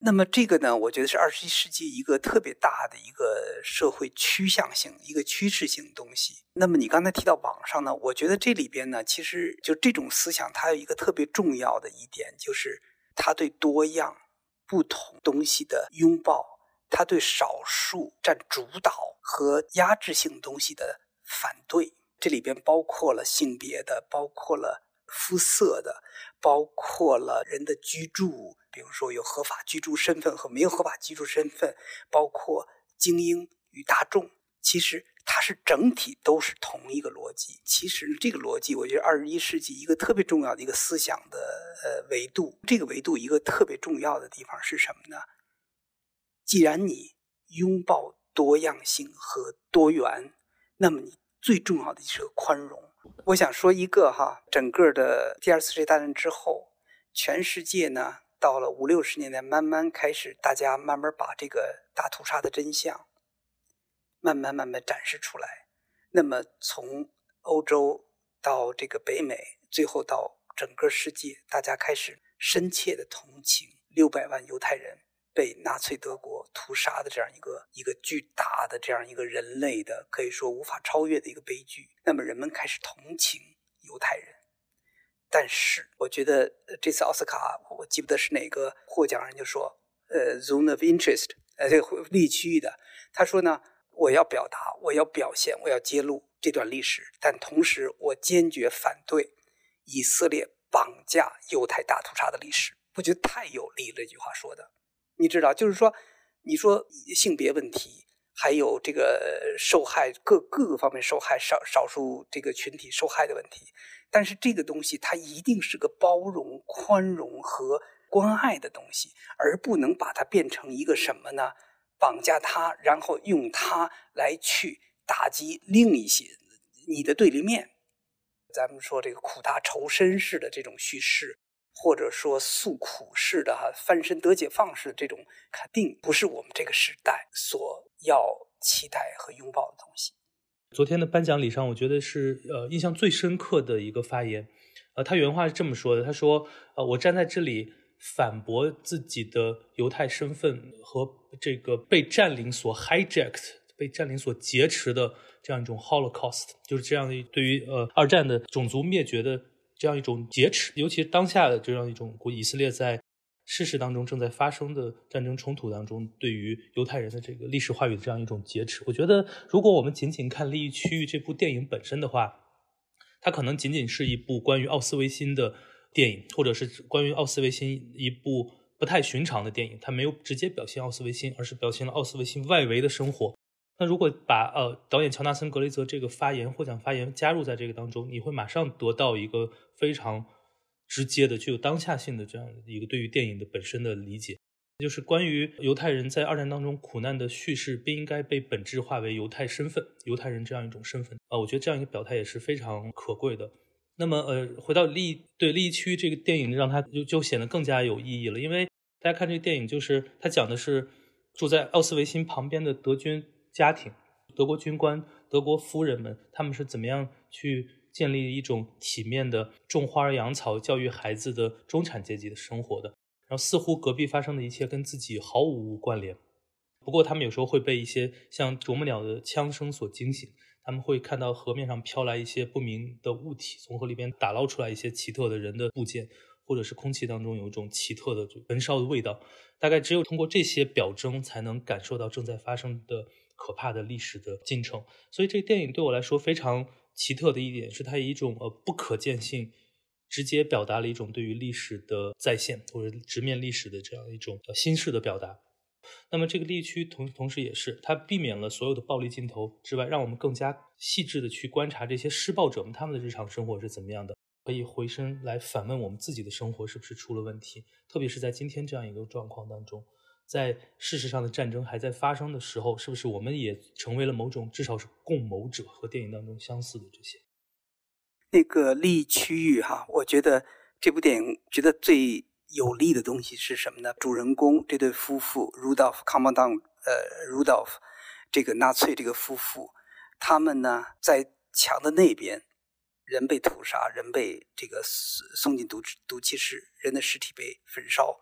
那么这个呢，我觉得是二十一世纪一个特别大的一个社会趋向性、一个趋势性的东西。那么你刚才提到网上呢，我觉得这里边呢，其实就这种思想，它有一个特别重要的一点，就是它对多样、不同东西的拥抱，它对少数占主导和压制性东西的反对。这里边包括了性别的，包括了肤色的，包括了人的居住，比如说有合法居住身份和没有合法居住身份，包括精英与大众，其实它是整体都是同一个逻辑。其实这个逻辑我觉得二十一世纪一个特别重要的一个思想的呃维度，这个维度一个特别重要的地方是什么呢？既然你拥抱多样性和多元，那么你最重要的是宽容。我想说一个哈，整个的第二次世界大战之后，全世界呢到了五六十年代，慢慢开始大家慢慢把这个大屠杀的真相慢慢慢慢展示出来。那么从欧洲到这个北美，最后到整个世界，大家开始深切的同情六百万犹太人被纳粹德国屠杀的这样一个一个巨大的这样一个人类的可以说无法超越的一个悲剧。那么人们开始同情犹太人。但是我觉得这次奥斯卡，我记不得是哪个获奖人就说呃 zone of interest， 呃这个利益区域的，他说呢，我要表达，我要表现，我要揭露这段历史，但同时我坚决反对以色列绑架犹太大屠杀的历史。我觉得太有力了，这句话说的。你知道，就是说，你说性别问题，还有这个受害各各个方面受害少少数这个群体受害的问题，但是这个东西它一定是个包容、宽容和关爱的东西，而不能把它变成一个什么呢？绑架它，然后用它来去打击另一些你的对立面。咱们说这个苦大仇深式的这种叙事，或者说诉苦式的哈翻身得解放式的这种，肯定不是我们这个时代所要期待和拥抱的东西。 昨天的颁奖礼上，我觉得是呃印象最深刻的一个发言。呃，他原话是这么说的，他说：“呃，我站在这里反驳自己的犹太身份和这个被占领所 hijacked、被占领所劫持的这样一种 Holocaust， 就是这样的对于呃二战的种族灭绝的这样一种劫持，尤其是当下的这样一种以色列在事实当中正在发生的战争冲突当中对于犹太人的这个历史话语的这样一种劫持。我觉得如果我们仅仅看《利益区域》这部电影本身的话，它可能仅仅是一部关于奥斯维辛的电影，或者是关于奥斯维辛一部不太寻常的电影，它没有直接表现奥斯维辛，而是表现了奥斯维辛外围的生活。那如果把呃导演乔纳森·格雷泽这个发言获奖发言加入在这个当中，你会马上得到一个非常直接的具有当下性的这样一个对于电影的本身的理解，就是关于犹太人在二战当中苦难的叙事不应该被本质化为犹太身份犹太人这样一种身份啊、呃，我觉得这样一个表态也是非常可贵的。那么呃，回到利益对利益区这个电影让它就就显得更加有意义了，因为大家看这个电影，就是它讲的是住在奥斯维辛旁边的德军家庭，德国军官、德国夫人们，他们是怎么样去建立一种体面的种花养草、教育孩子的中产阶级的生活的。然后似乎隔壁发生的一切跟自己毫无关联。不过他们有时候会被一些像啄木鸟的枪声所惊醒，他们会看到河面上飘来一些不明的物体，从河里边打捞出来一些奇特的人的部件，或者是空气当中有一种奇特的焚烧的味道。大概只有通过这些表征才能感受到正在发生的可怕的历史的进程。所以这个电影对我来说非常奇特的一点是它以一种呃不可见性直接表达了一种对于历史的再现或者直面历史的这样一种呃新式的表达。那么这个利益区同同时也是它避免了所有的暴力镜头之外，让我们更加细致的去观察这些施暴者们他们的日常生活是怎么样的，可以回身来反问我们自己的生活是不是出了问题。特别是在今天这样一个状况当中，在事实上的战争还在发生的时候，是不是我们也成为了某种至少是共谋者，和电影当中相似的这些那个利益区域哈，我觉得这部电影觉得最有利的东西是什么呢？主人公这对夫妇 Rudolf Commandant 呃 Rudolf 这个纳粹这个夫妇，他们呢在墙的那边，人被屠杀，人被这个送进毒毒气室，人的尸体被焚烧。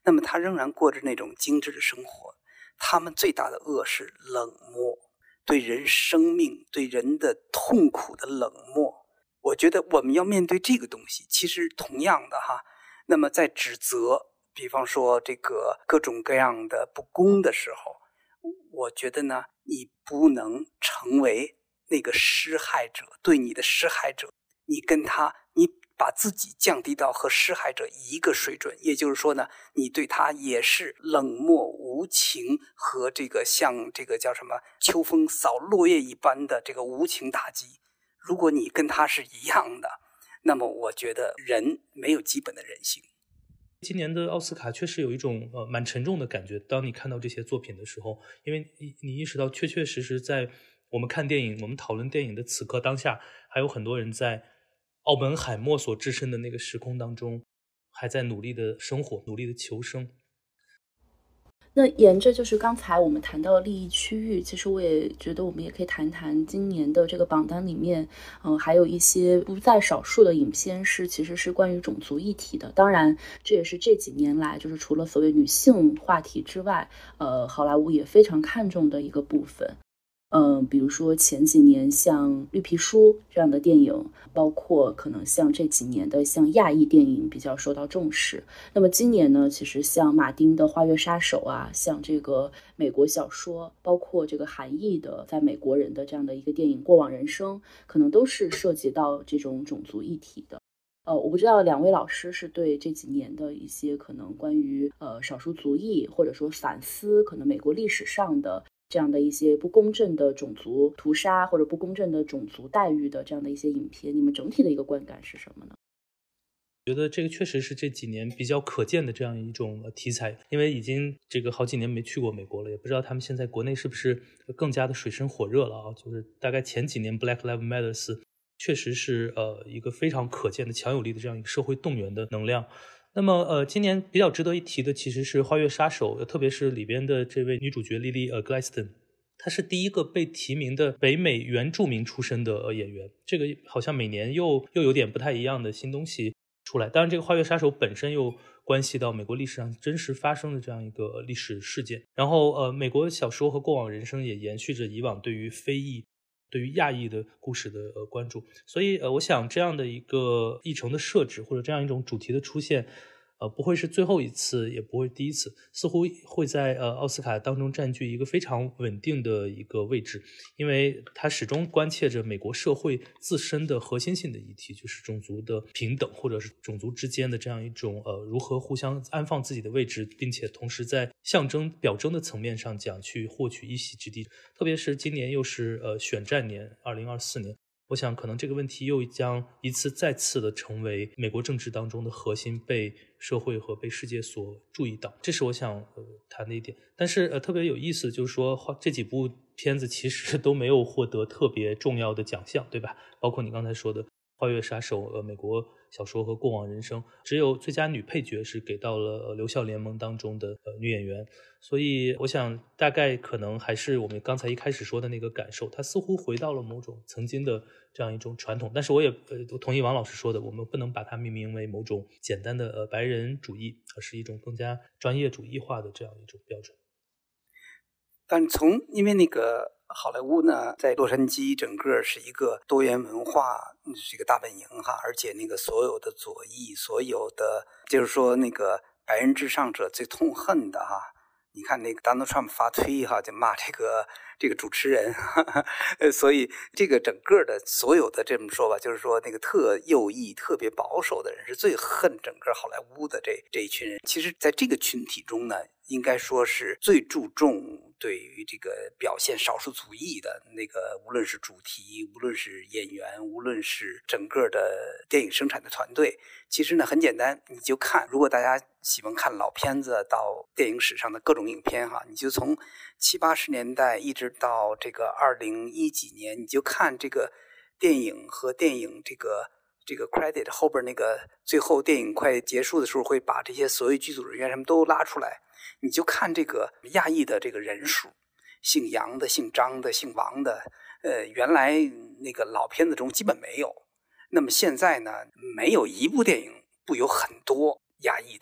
那么他仍然过着那种精致的生活。他们最大的恶是冷漠，对人生命、对人的痛苦的冷漠。我觉得我们要面对这个东西，其实同样的哈，那么在指责，比方说这个各种各样的不公的时候，我觉得呢，你不能成为那个施害者，对你的施害者，你跟他，你把自己降低到和施害者一个水准，也就是说呢，你对他也是冷漠无情和这个像这个叫什么秋风扫落叶一般的这个无情打击。如果你跟他是一样的，那么我觉得人没有基本的人性。 今年的奥斯卡确实有一种呃蛮沉重的感觉，当你看到这些作品的时候，因为你你意识到确确实实在我们看电影，我们讨论电影的此刻当下，还有很多人在奥本海默所置身的那个时空当中，还在努力的生活，努力的求生。 那沿着就是刚才我们谈到的利益区域，其实我也觉得我们也可以谈谈今年的这个榜单里面，嗯、呃，还有一些不在少数的影片是其实是关于种族议题的。当然，这也是这几年来就是除了所谓女性话题之外，呃，好莱坞也非常看重的一个部分。嗯、呃，比如说前几年像《绿皮书》这样的电影，包括可能像这几年的像亚裔电影比较受到重视。那么今年呢，其实像马丁的《花月杀手》啊，像这个美国小说，包括这个韩裔的在美国人的这样的一个电影《过往人生》，可能都是涉及到这种种族议题的。呃，我不知道两位老师是对这几年的一些可能关于呃少数族裔或者说反思可能美国历史上的这样的一些不公正的种族屠杀或者不公正的种族待遇的这样的一些影片，你们整体的一个观感是什么呢？ 觉得这个确实是这几年比较可见的这样一种题材，因为已经这个好几年没去过美国了，也不知道他们现在国内是不是更加的水深火热了啊。就是大概前几年 Black Lives Matter 确实是呃一个非常可见的强有力的这样一个社会动员的能量。那么呃，今年比较值得一提的其实是《花月杀手》，特别是里边的这位女主角 Lily Gladstone， 她是第一个被提名的北美原住民出身的演员。这个好像每年又又有点不太一样的新东西出来。当然，这个《花月杀手》本身又关系到美国历史上真实发生的这样一个历史事件。然后呃，美国小说和过往人生也延续着以往对于非裔、对于亚裔的故事的呃关注。所以呃，我想这样的一个议程的设置或者这样一种主题的出现，呃，不会是最后一次，也不会第一次，似乎会在呃奥斯卡当中占据一个非常稳定的一个位置，因为它始终关切着美国社会自身的核心性的议题，就是种族的平等，或者是种族之间的这样一种呃如何互相安放自己的位置，并且同时在象征表征的层面上讲去获取一席之地。特别是今年又是呃选战年，二零二四年。我想可能这个问题又将一次再次的成为美国政治当中的核心，被社会和被世界所注意到，这是我想呃谈的一点。但是呃特别有意思，就是说这几部片子其实都没有获得特别重要的奖项，对吧？包括你刚才说的《花月杀手》、呃美国小说和过往人生，只有最佳女配角是给到了、呃、留校联盟当中的呃女演员。所以我想大概可能还是我们刚才一开始说的那个感受，它似乎回到了某种曾经的这样一种传统。但是我也呃同意王老师说的，我们不能把它命名为某种简单的呃白人主义，而是一种更加专业主义化的这样一种标准。 但从因为那个好莱坞呢，在洛杉矶整个是一个多元文化，是一个大本营哈，而且那个所有的左翼，所有的就是说那个白人至上者最痛恨的哈。你看那个 Donald Trump 发推哈，就骂这个这个主持人，哈哈，所以这个整个的所有的这么说吧，就是说那个特右翼、特别保守的人是最恨整个好莱坞的这这一群人。其实，在这个群体中呢，应该说是最注重对于这个表现少数族裔的那个，无论是主题，无论是演员，无论是整个的电影生产的团队。其实呢，很简单，你就看，如果大家喜欢看老片子到电影史上的各种影片哈，你就从七八十年代一直到这个二零一几年，你就看这个电影和电影这个这个 credit 后边那个最后电影快结束的时候，会把这些所有剧组人员什么都拉出来，你就看这个亚裔的这个人数，姓杨的、姓张的、姓王的，呃，原来那个老片子中基本没有。那么现在呢，没有一部电影不有很多亚裔的，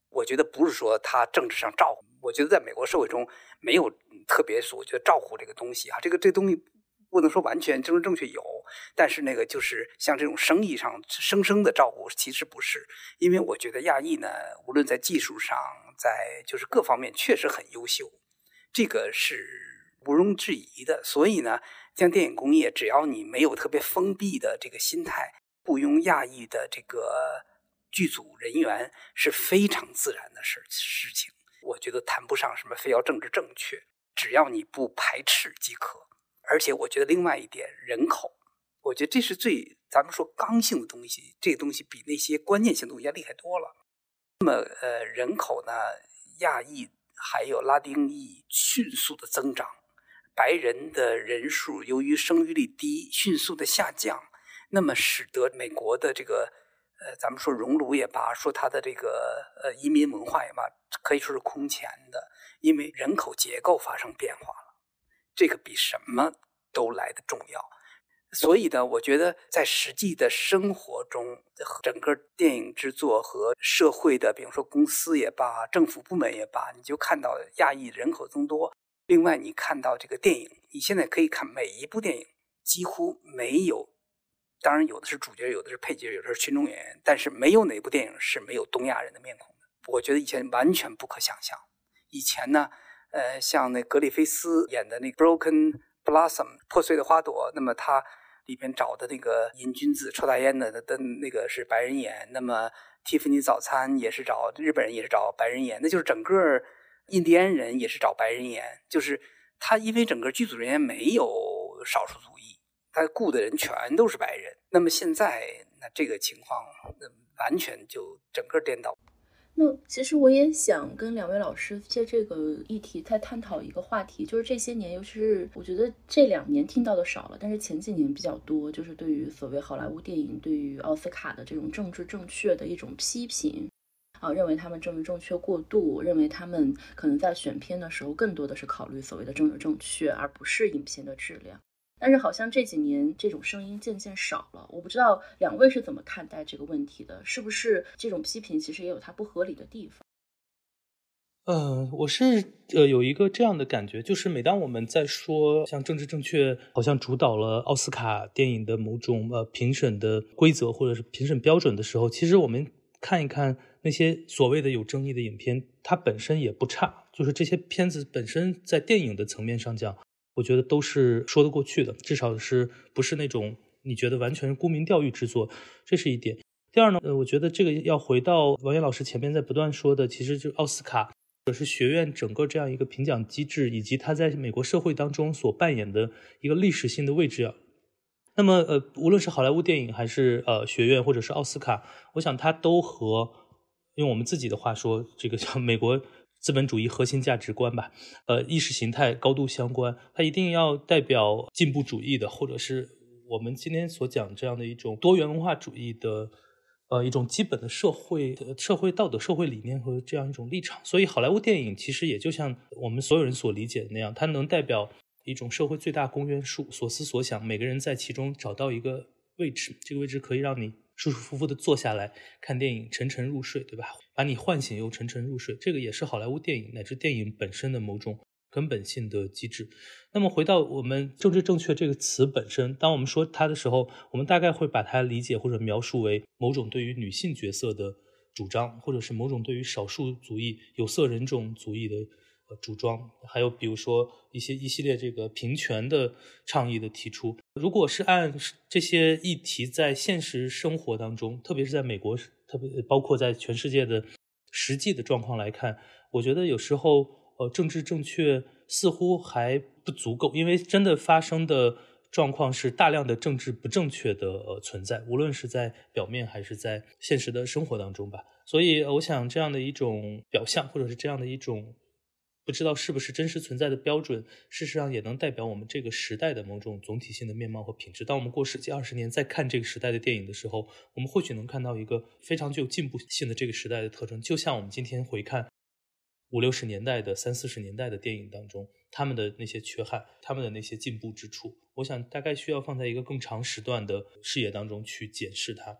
我觉得不是说他政治上照顾，我觉得在美国社会中没有特别说我觉得照顾这个东西啊，这个这个东西不能说完全政治正确有，但是那个就是像这种生意上生生的照顾其实不是，因为我觉得亚裔呢，无论在技术上，在就是各方面确实很优秀，这个是毋庸置疑的。所以呢，像电影工业，只要你没有特别封闭的这个心态，雇佣亚裔的这个剧组人员是非常自然的事事情。我觉得谈不上什么非要政治正确，只要你不排斥即可。而且我觉得另外一点，人口，我觉得这是最咱们说刚性的东西，这个东西比那些关键性的东西要厉害多了。那么呃，人口呢，亚裔还有拉丁裔迅速的增长，白人的人数由于生育率低迅速的下降，那么使得美国的这个呃，咱们说熔炉也罢，说它的这个呃移民文化也罢，可以说是空前的，因为人口结构发生变化了，这个比什么都来得重要。所以呢，我觉得在实际的生活中，整个电影制作和社会的，比如说公司也罢，政府部门也罢，你就看到亚裔人口增多。另外，你看到这个电影，你现在可以看每一部电影，几乎没有，当然有的是主角，有的是配角，有的是群众演员，但是没有哪部电影是没有东亚人的面孔的。我觉得以前完全不可想象。以前呢，呃，像那格里菲斯演的那个 Broken Blossom 破碎的花朵，那么他里边找的那个瘾君子抽大烟的的那个是白人演，那么蒂芙尼早餐也是找日本人，也是找白人演，那就是整个印第安人也是找白人演，就是他因为整个剧组人员没有少数族裔，他雇的人全都是白人。那么现在那这个情况完全就整个颠倒。 那其实我也想跟两位老师借这个议题再探讨一个话题，就是这些年，尤其是我觉得这两年听到的少了，但是前几年比较多，就是对于所谓好莱坞电影对于奥斯卡的这种政治正确的一种批评啊，认为他们政治正确过度，认为他们可能在选片的时候更多的是考虑所谓的政治正确，而不是影片的质量。但是好像这几年这种声音渐渐少了，我不知道两位是怎么看待这个问题的，是不是这种批评其实也有它不合理的地方？ 呃，我是呃有一个这样的感觉，就是每当我们在说像政治正确好像主导了奥斯卡电影的某种呃评审的规则或者是评审标准的时候，其实我们看一看那些所谓的有争议的影片，它本身也不差，就是这些片子本身在电影的层面上讲，我觉得都是说得过去的，至少是不是那种你觉得完全沽名钓誉之作，这是一点。第二呢，呃，我觉得这个要回到王岩老师前面在不断说的，其实就奥斯卡或者是学院整个这样一个评奖机制，以及它在美国社会当中所扮演的一个历史性的位置啊。那么呃，无论是好莱坞电影还是呃学院或者是奥斯卡，我想它都和用我们自己的话说，这个叫美国资本主义核心价值观吧，呃，意识形态高度相关，它一定要代表进步主义的，或者是我们今天所讲这样的一种多元文化主义的，呃，一种基本的社会的社会道德、社会理念和这样一种立场。所以，好莱坞电影其实也就像我们所有人所理解的那样，它能代表一种社会最大公约数，所思所想，每个人在其中找到一个位置，这个位置可以让你舒舒服服的坐下来看电影，沉沉入睡，对吧？把你唤醒又沉沉入睡，这个也是好莱坞电影乃至电影本身的某种根本性的机制。那么回到我们政治正确这个词本身，当我们说它的时候，我们大概会把它理解或者描述为某种对于女性角色的主张，或者是某种对于少数族裔、有色人种族裔的呃主张，还有比如说一些一系列这个平权的倡议的提出。如果是按这些议题在现实生活当中，特别是在美国，特别包括在全世界的实际的状况来看，我觉得有时候呃政治正确似乎还不足够，因为真的发生的状况是大量的政治不正确的呃存在，无论是在表面还是在现实的生活当中吧。所以我想这样的一种表象，或者是这样的一种不知道是不是真实存在的标准，事实上也能代表我们这个时代的某种总体性的面貌和品质。当我们过十几二十年再看这个时代的电影的时候，我们或许能看到一个非常具有进步性的这个时代的特征，就像我们今天回看五六十年代的三四十年代的电影当中，他们的那些缺憾，他们的那些进步之处，我想大概需要放在一个更长时段的视野当中去检视它。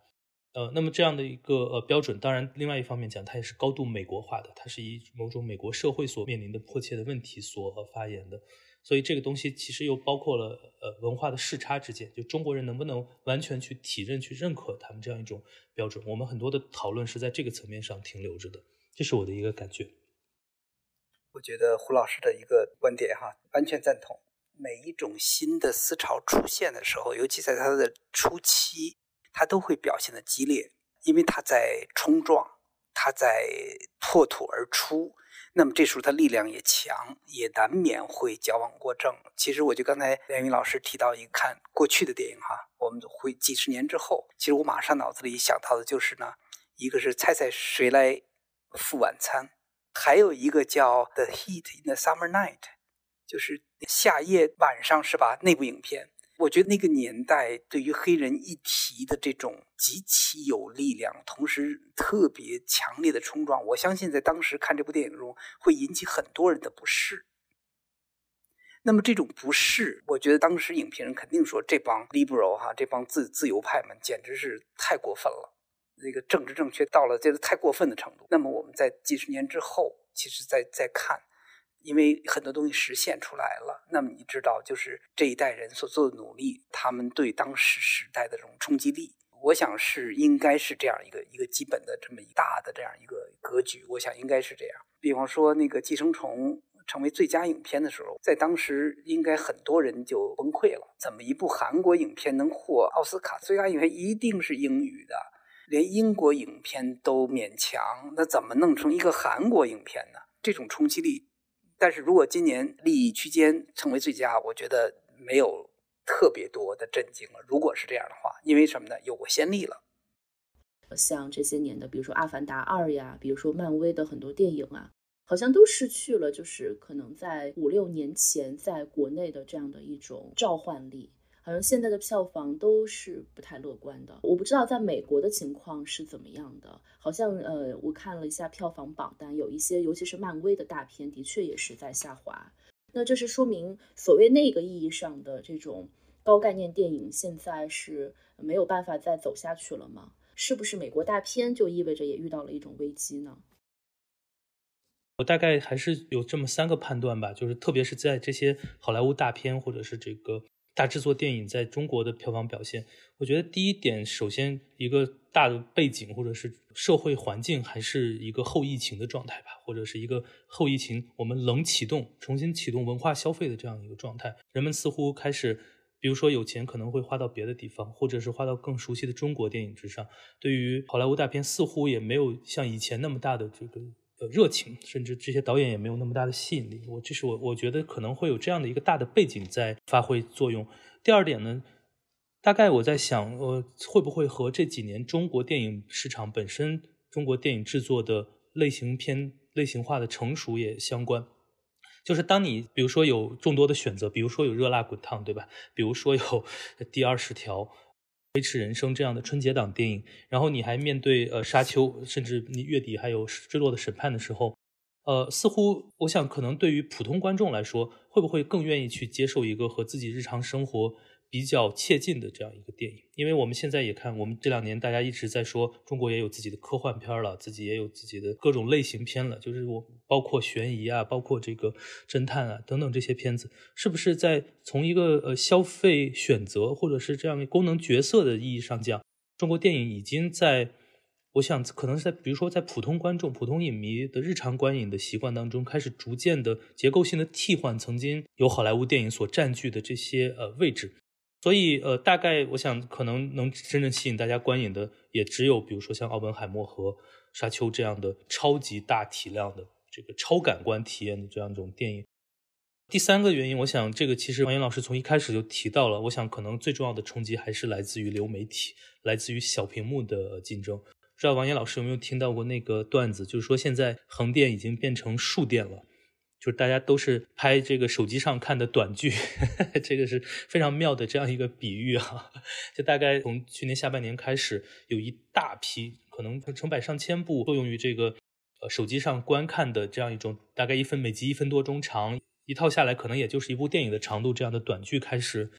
呃，那么这样的一个呃标准，当然另外一方面讲，它也是高度美国化的，它是以某种美国社会所面临的迫切的问题所、呃、发言的。所以这个东西其实又包括了呃文化的视差之间，就中国人能不能完全去体认、去认可他们这样一种标准，我们很多的讨论是在这个层面上停留着的，这是我的一个感觉。 我觉得胡老师的一个观点哈，完全赞同。每一种新的思潮出现的时候，尤其在它的初期，它都会表现得激烈，因为它在冲撞，它在破土而出。那么这时候它力量也强，也难免会矫枉过正。其实我就刚才梁云老师提到一个看过去的电影哈，我们会几十年之后，其实我马上脑子里想到的就是呢，一个是猜猜谁来付晚餐，还有一个叫 The Heat in the Summer Night， 就是夏夜晚上是吧？那部影片，我觉得那个年代对于黑人议题的这种极其有力量，同时特别强烈的冲撞，我相信在当时看这部电影中会引起很多人的不适。那么这种不适，我觉得当时影评人肯定说这帮 liberal 哈，这帮自自由派们简直是太过分了，那个政治正确到了这个太过分的程度。那么我们在几十年之后，其实再再看，因为很多东西实现出来了，那么你知道就是这一代人所做的努力，他们对当时时代的这种冲击力，我想是应该是这样一个一个基本的这么一大的这样一个格局，我想应该是这样。比方说那个寄生虫成为最佳影片的时候，在当时应该很多人就崩溃了，怎么一部韩国影片能获奥斯卡最佳影片一定是英语的，连英国影片都勉强，那怎么弄成一个韩国影片呢？这种冲击力。但是如果今年利益区间成为最佳，我觉得没有特别多的震惊了。如果是这样的话，因为什么呢？有过先例了。 像这些年的，比如说《阿凡达二》呀，比如说漫威的很多电影啊，好像都失去了就是可能在五六年前在国内的这样的一种召唤力。好像现在的票房都是不太乐观的，我不知道在美国的情况是怎么样的。好像呃，我看了一下票房榜单，有一些尤其是漫威的大片的确也是在下滑。那这是说明所谓那个意义上的这种高概念电影现在是没有办法再走下去了吗？是不是美国大片就意味着也遇到了一种危机呢？ 我大概还是有这么三个判断吧，就是特别是在这些好莱坞大片或者是这个大制作电影在中国的票房表现，我觉得第一点，首先一个大的背景或者是社会环境还是一个后疫情的状态吧，或者是一个后疫情我们冷启动重新启动文化消费的这样一个状态。人们似乎开始比如说有钱可能会花到别的地方，或者是花到更熟悉的中国电影之上，对于好莱坞大片似乎也没有像以前那么大的这个呃热情，甚至这些导演也没有那么大的吸引力。我这是我我觉得可能会有这样的一个大的背景在发挥作用。第二点呢，大概我在想呃会不会和这几年中国电影市场本身中国电影制作的类型片类型化的成熟也相关。就是当你比如说有众多的选择，比如说有热辣滚烫，对吧？比如说有第二十条、飞驰人生这样的春节档电影，然后你还面对呃沙丘，甚至你月底还有坠落的审判的时候，呃，似乎我想可能对于普通观众来说，会不会更愿意去接受一个和自己日常生活比较切近的这样一个电影？因为我们现在也看，我们这两年大家一直在说中国也有自己的科幻片了，自己也有自己的各种类型片了，就是我包括悬疑啊，包括这个侦探啊等等这些片子，是不是在从一个呃消费选择或者是这样功能角色的意义上讲，中国电影已经在我想可能是在比如说在普通观众普通影迷的日常观影的习惯当中，开始逐渐的结构性的替换曾经由好莱坞电影所占据的这些呃位置。所以呃，大概我想可能能真正吸引大家观影的也只有比如说像奥本海默和沙丘这样的超级大体量的这个超感官体验的这样一种电影。第三个原因，我想这个其实王岩老师从一开始就提到了，我想可能最重要的冲击还是来自于流媒体，来自于小屏幕的竞争。不知道王岩老师有没有听到过那个段子，就是说现在横店已经变成竖店了，就是大家都是拍这个手机上看的短剧这个是非常妙的这样一个比喻啊。就大概从去年下半年开始，有一大批可能成百上千部作用于这个呃手机上观看的这样一种大概一分每集一分多钟长，一套下来可能也就是一部电影的长度这样的短剧开始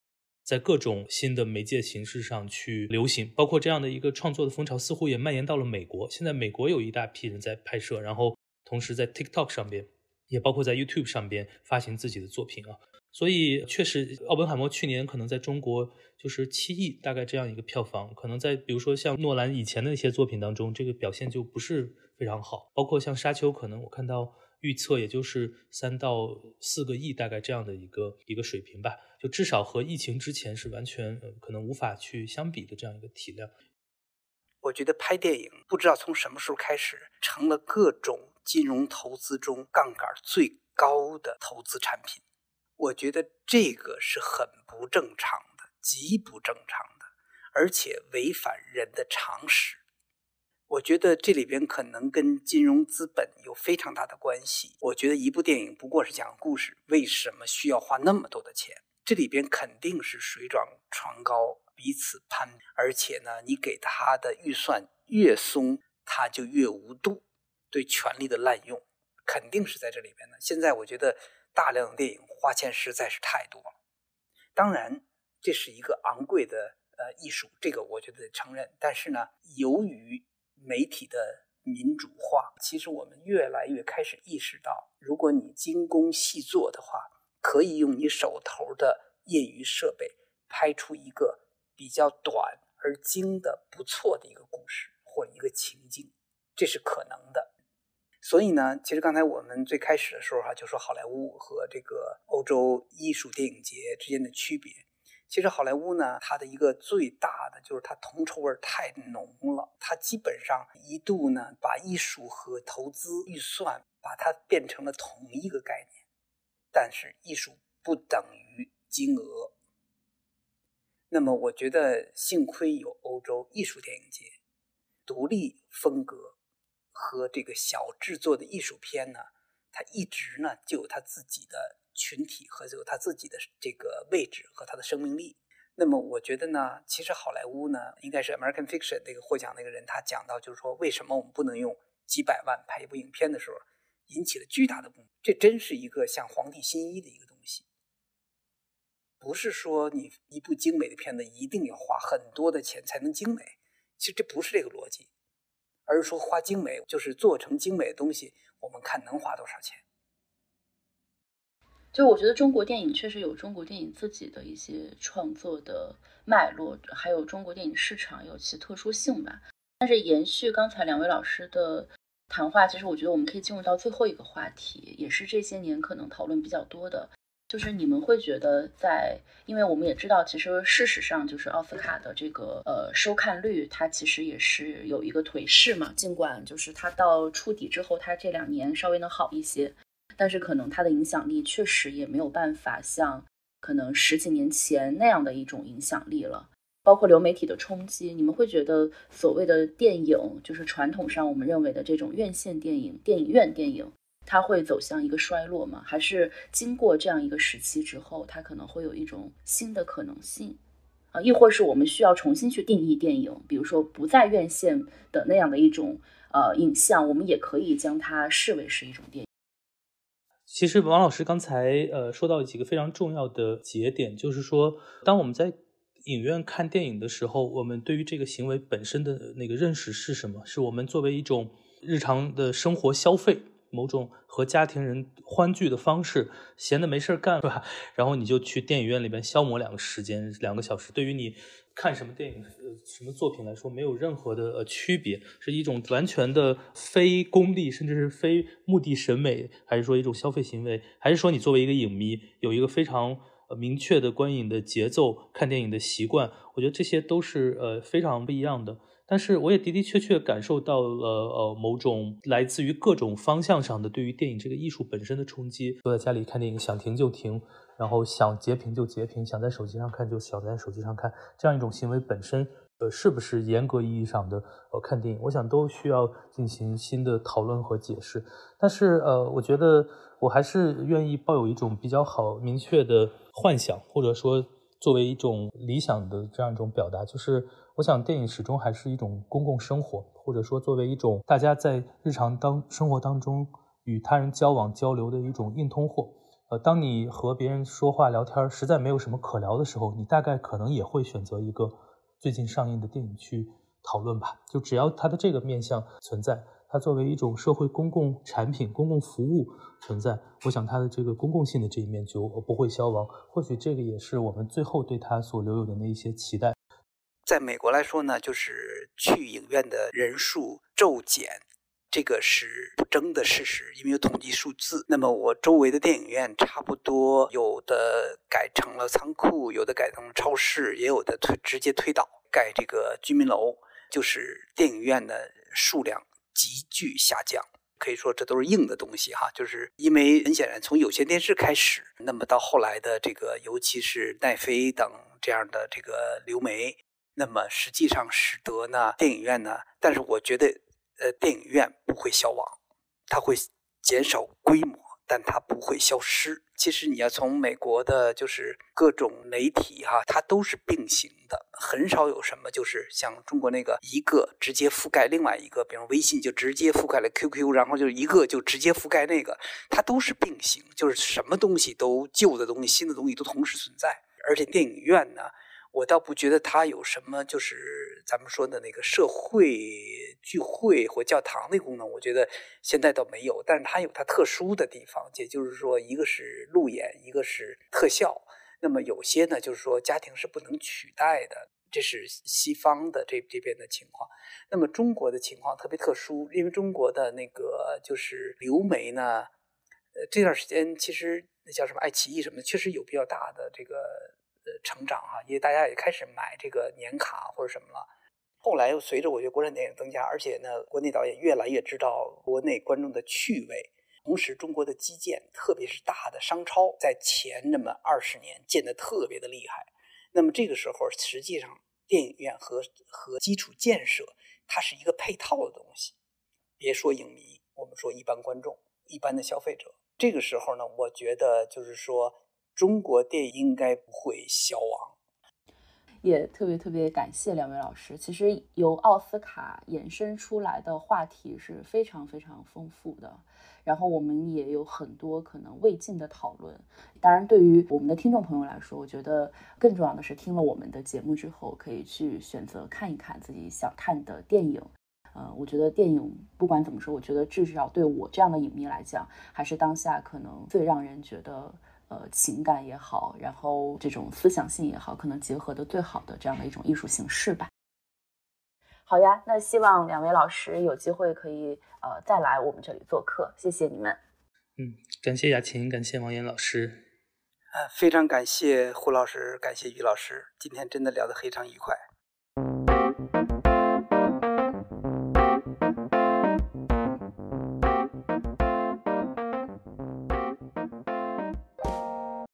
在各种新的媒介形式上去流行，包括这样的一个创作的风潮似乎也蔓延到了美国。现在美国有一大批人在拍摄，然后同时在 TikTok 上边，也包括在 YouTube 上边发行自己的作品啊。所以确实奥本海默去年可能在中国就是七亿大概这样一个票房，可能在比如说像诺兰以前的那些作品当中，这个表现就不是非常好，包括像沙丘，可能我看到预测也就是三到四个亿大概这样的一个一个水平吧，就至少和疫情之前是完全、呃、可能无法去相比的这样一个体量。 我觉得拍电影不知道从什么时候开始成了各种金融投资中杠杆最高的投资产品，我觉得这个是很不正常的，极不正常的，而且违反人的常识。我觉得这里边可能跟金融资本有非常大的关系。我觉得一部电影不过是讲故事，为什么需要花那么多的钱？这里边肯定是水涨船高，彼此攀比，而且呢，你给他的预算越松，他就越无度，对权力的滥用肯定是在这里边的。现在我觉得大量的电影花钱实在是太多了，当然这是一个昂贵的呃艺术，这个我觉得承认。但是呢，由于媒体的民主化，其实我们越来越开始意识到，如果你精工细作的话，可以用你手头的业余设备拍出一个比较短而精的不错的一个故事或者一个情境，这是可能的。所以呢，其实刚才我们最开始的时候哈、啊，就说好莱坞和这个欧洲艺术电影节之间的区别。其实好莱坞呢，它的一个最大的就是它铜臭味太浓了，它基本上一度呢把艺术和投资预算把它变成了同一个概念，但是艺术不等于金额。那么我觉得幸亏有欧洲艺术电影节，独立风格和这个小制作的艺术片呢，它一直呢就有它自己的群体和有它自己的这个位置和它的生命力。那么我觉得呢，其实好莱坞呢，应该是 American Fiction 那个获奖那个人，他讲到就是说，为什么我们不能用几百万拍一部影片的时候，引起了巨大的共鸣。这真是一个像皇帝新衣的一个东西，不是说你一部精美的片子一定要花很多的钱才能精美，其实这不是这个逻辑，而是说花精美就是做成精美的东西，我们看能花多少钱。 就我觉得中国电影确实有中国电影自己的一些创作的脉络，还有中国电影市场有其特殊性吧。但是延续刚才两位老师的谈话，其实我觉得我们可以进入到最后一个话题，也是这些年可能讨论比较多的，就是你们会觉得在，因为我们也知道其实事实上就是奥斯卡的这个呃收看率它其实也是有一个颓势嘛，尽管就是它到触底之后它这两年稍微能好一些，但是可能它的影响力确实也没有办法像可能十几年前那样的一种影响力了，包括流媒体的冲击。你们会觉得所谓的电影，就是传统上我们认为的这种院线电影、电影院电影，它会走向一个衰落吗？还是经过这样一个时期之后，它可能会有一种新的可能性啊？亦或是我们需要重新去定义电影，比如说不在院线的那样的一种呃影像，我们也可以将它视为是一种电影。 其实王老师刚才呃说到几个非常重要的节点，就是说当我们在影院看电影的时候，我们对于这个行为本身的那个认识是什么？是我们作为一种日常的生活消费，某种和家庭人欢聚的方式，闲的没事干，对吧？然后你就去电影院里边消磨两个时间，两个小时，对于你看什么电影、呃、什么作品来说，没有任何的呃区别，是一种完全的非功利，甚至是非目的审美，还是说一种消费行为，还是说你作为一个影迷有一个非常呃明确的观影的节奏、看电影的习惯，我觉得这些都是呃非常不一样的。但是我也的的确确感受到了呃某种来自于各种方向上的对于电影这个艺术本身的冲击。坐在家里看电影，想停就停，然后想截屏就截屏，想在手机上看就想在手机上看，这样一种行为本身呃是不是严格意义上的呃看电影，我想都需要进行新的讨论和解释。但是呃我觉得我还是愿意抱有一种比较好明确的幻想，或者说作为一种理想的这样一种表达，就是我想电影始终还是一种公共生活，或者说作为一种大家在日常当生活当中与他人交往交流的一种硬通货。 呃，当你和别人说话聊天实在没有什么可聊的时候，你大概可能也会选择一个最近上映的电影去讨论吧。就只要它的这个面向存在，它作为一种社会公共产品、公共服务存在，我想它的这个公共性的这一面就不会消亡。或许这个也是我们最后对它所留有的那一些期待。 在美国来说呢，就是去影院的人数骤减，这个是不争的事实，因为有统计数字。那么我周围的电影院差不多有的改成了仓库，有的改成了超市，也有的推直接推倒盖这个居民楼，就是电影院的数量急剧下降。可以说这都是硬的东西哈，就是因为很显然从有线电视开始，那么到后来的这个尤其是奈飞等这样的这个流媒，那么实际上使得呢电影院呢，但是我觉得呃电影院不会消亡，它会减少规模，但它不会消失。其实你要从美国的就是各种媒体哈，它都是并行的，很少有什么就是像中国那个一个直接覆盖另外一个，比如微信就直接覆盖了 Q Q， 然后就一个就直接覆盖那个，它都是并行，就是什么东西都旧的东西新的东西都同时存在。而且电影院呢，我倒不觉得它有什么就是咱们说的那个社会聚会或教堂的功能，我觉得现在倒没有，但是它有它特殊的地方，也就是说一个是路演，一个是特效，那么有些呢就是说家庭是不能取代的，这是西方的这这边的情况。那么中国的情况特别特殊，因为中国的那个就是流媒呢，呃这段时间其实那叫什么爱奇艺什么的确实有比较大的这个呃成长哈，因为大家也开始买这个年卡或者什么了。后来又随着我觉得国产电影增加，而且呢国内导演越来越知道国内观众的趣味，同时中国的基建特别是大的商超在前那么二十年建得特别的厉害，那么这个时候实际上电影院和和基础建设它是一个配套的东西，别说影迷，我们说一般观众一般的消费者，这个时候呢我觉得就是说中国电影应该不会消亡。 也特别特别感谢两位老师，其实由奥斯卡延伸出来的话题是非常非常丰富的，然后我们也有很多可能未尽的讨论。当然对于我们的听众朋友来说，我觉得更重要的是听了我们的节目之后可以去选择看一看自己想看的电影。呃，我觉得电影不管怎么说，我觉得至少对我这样的影迷来讲，还是当下可能最让人觉得呃，情感也好，然后这种思想性也好，可能结合的最好的这样的一种艺术形式吧。好呀，那希望两位老师有机会可以呃再来我们这里做客，谢谢你们。 嗯，感谢雅琴，感谢王岩老师。 呃，非常感谢胡老师，感谢于老师，今天真的聊得非常愉快。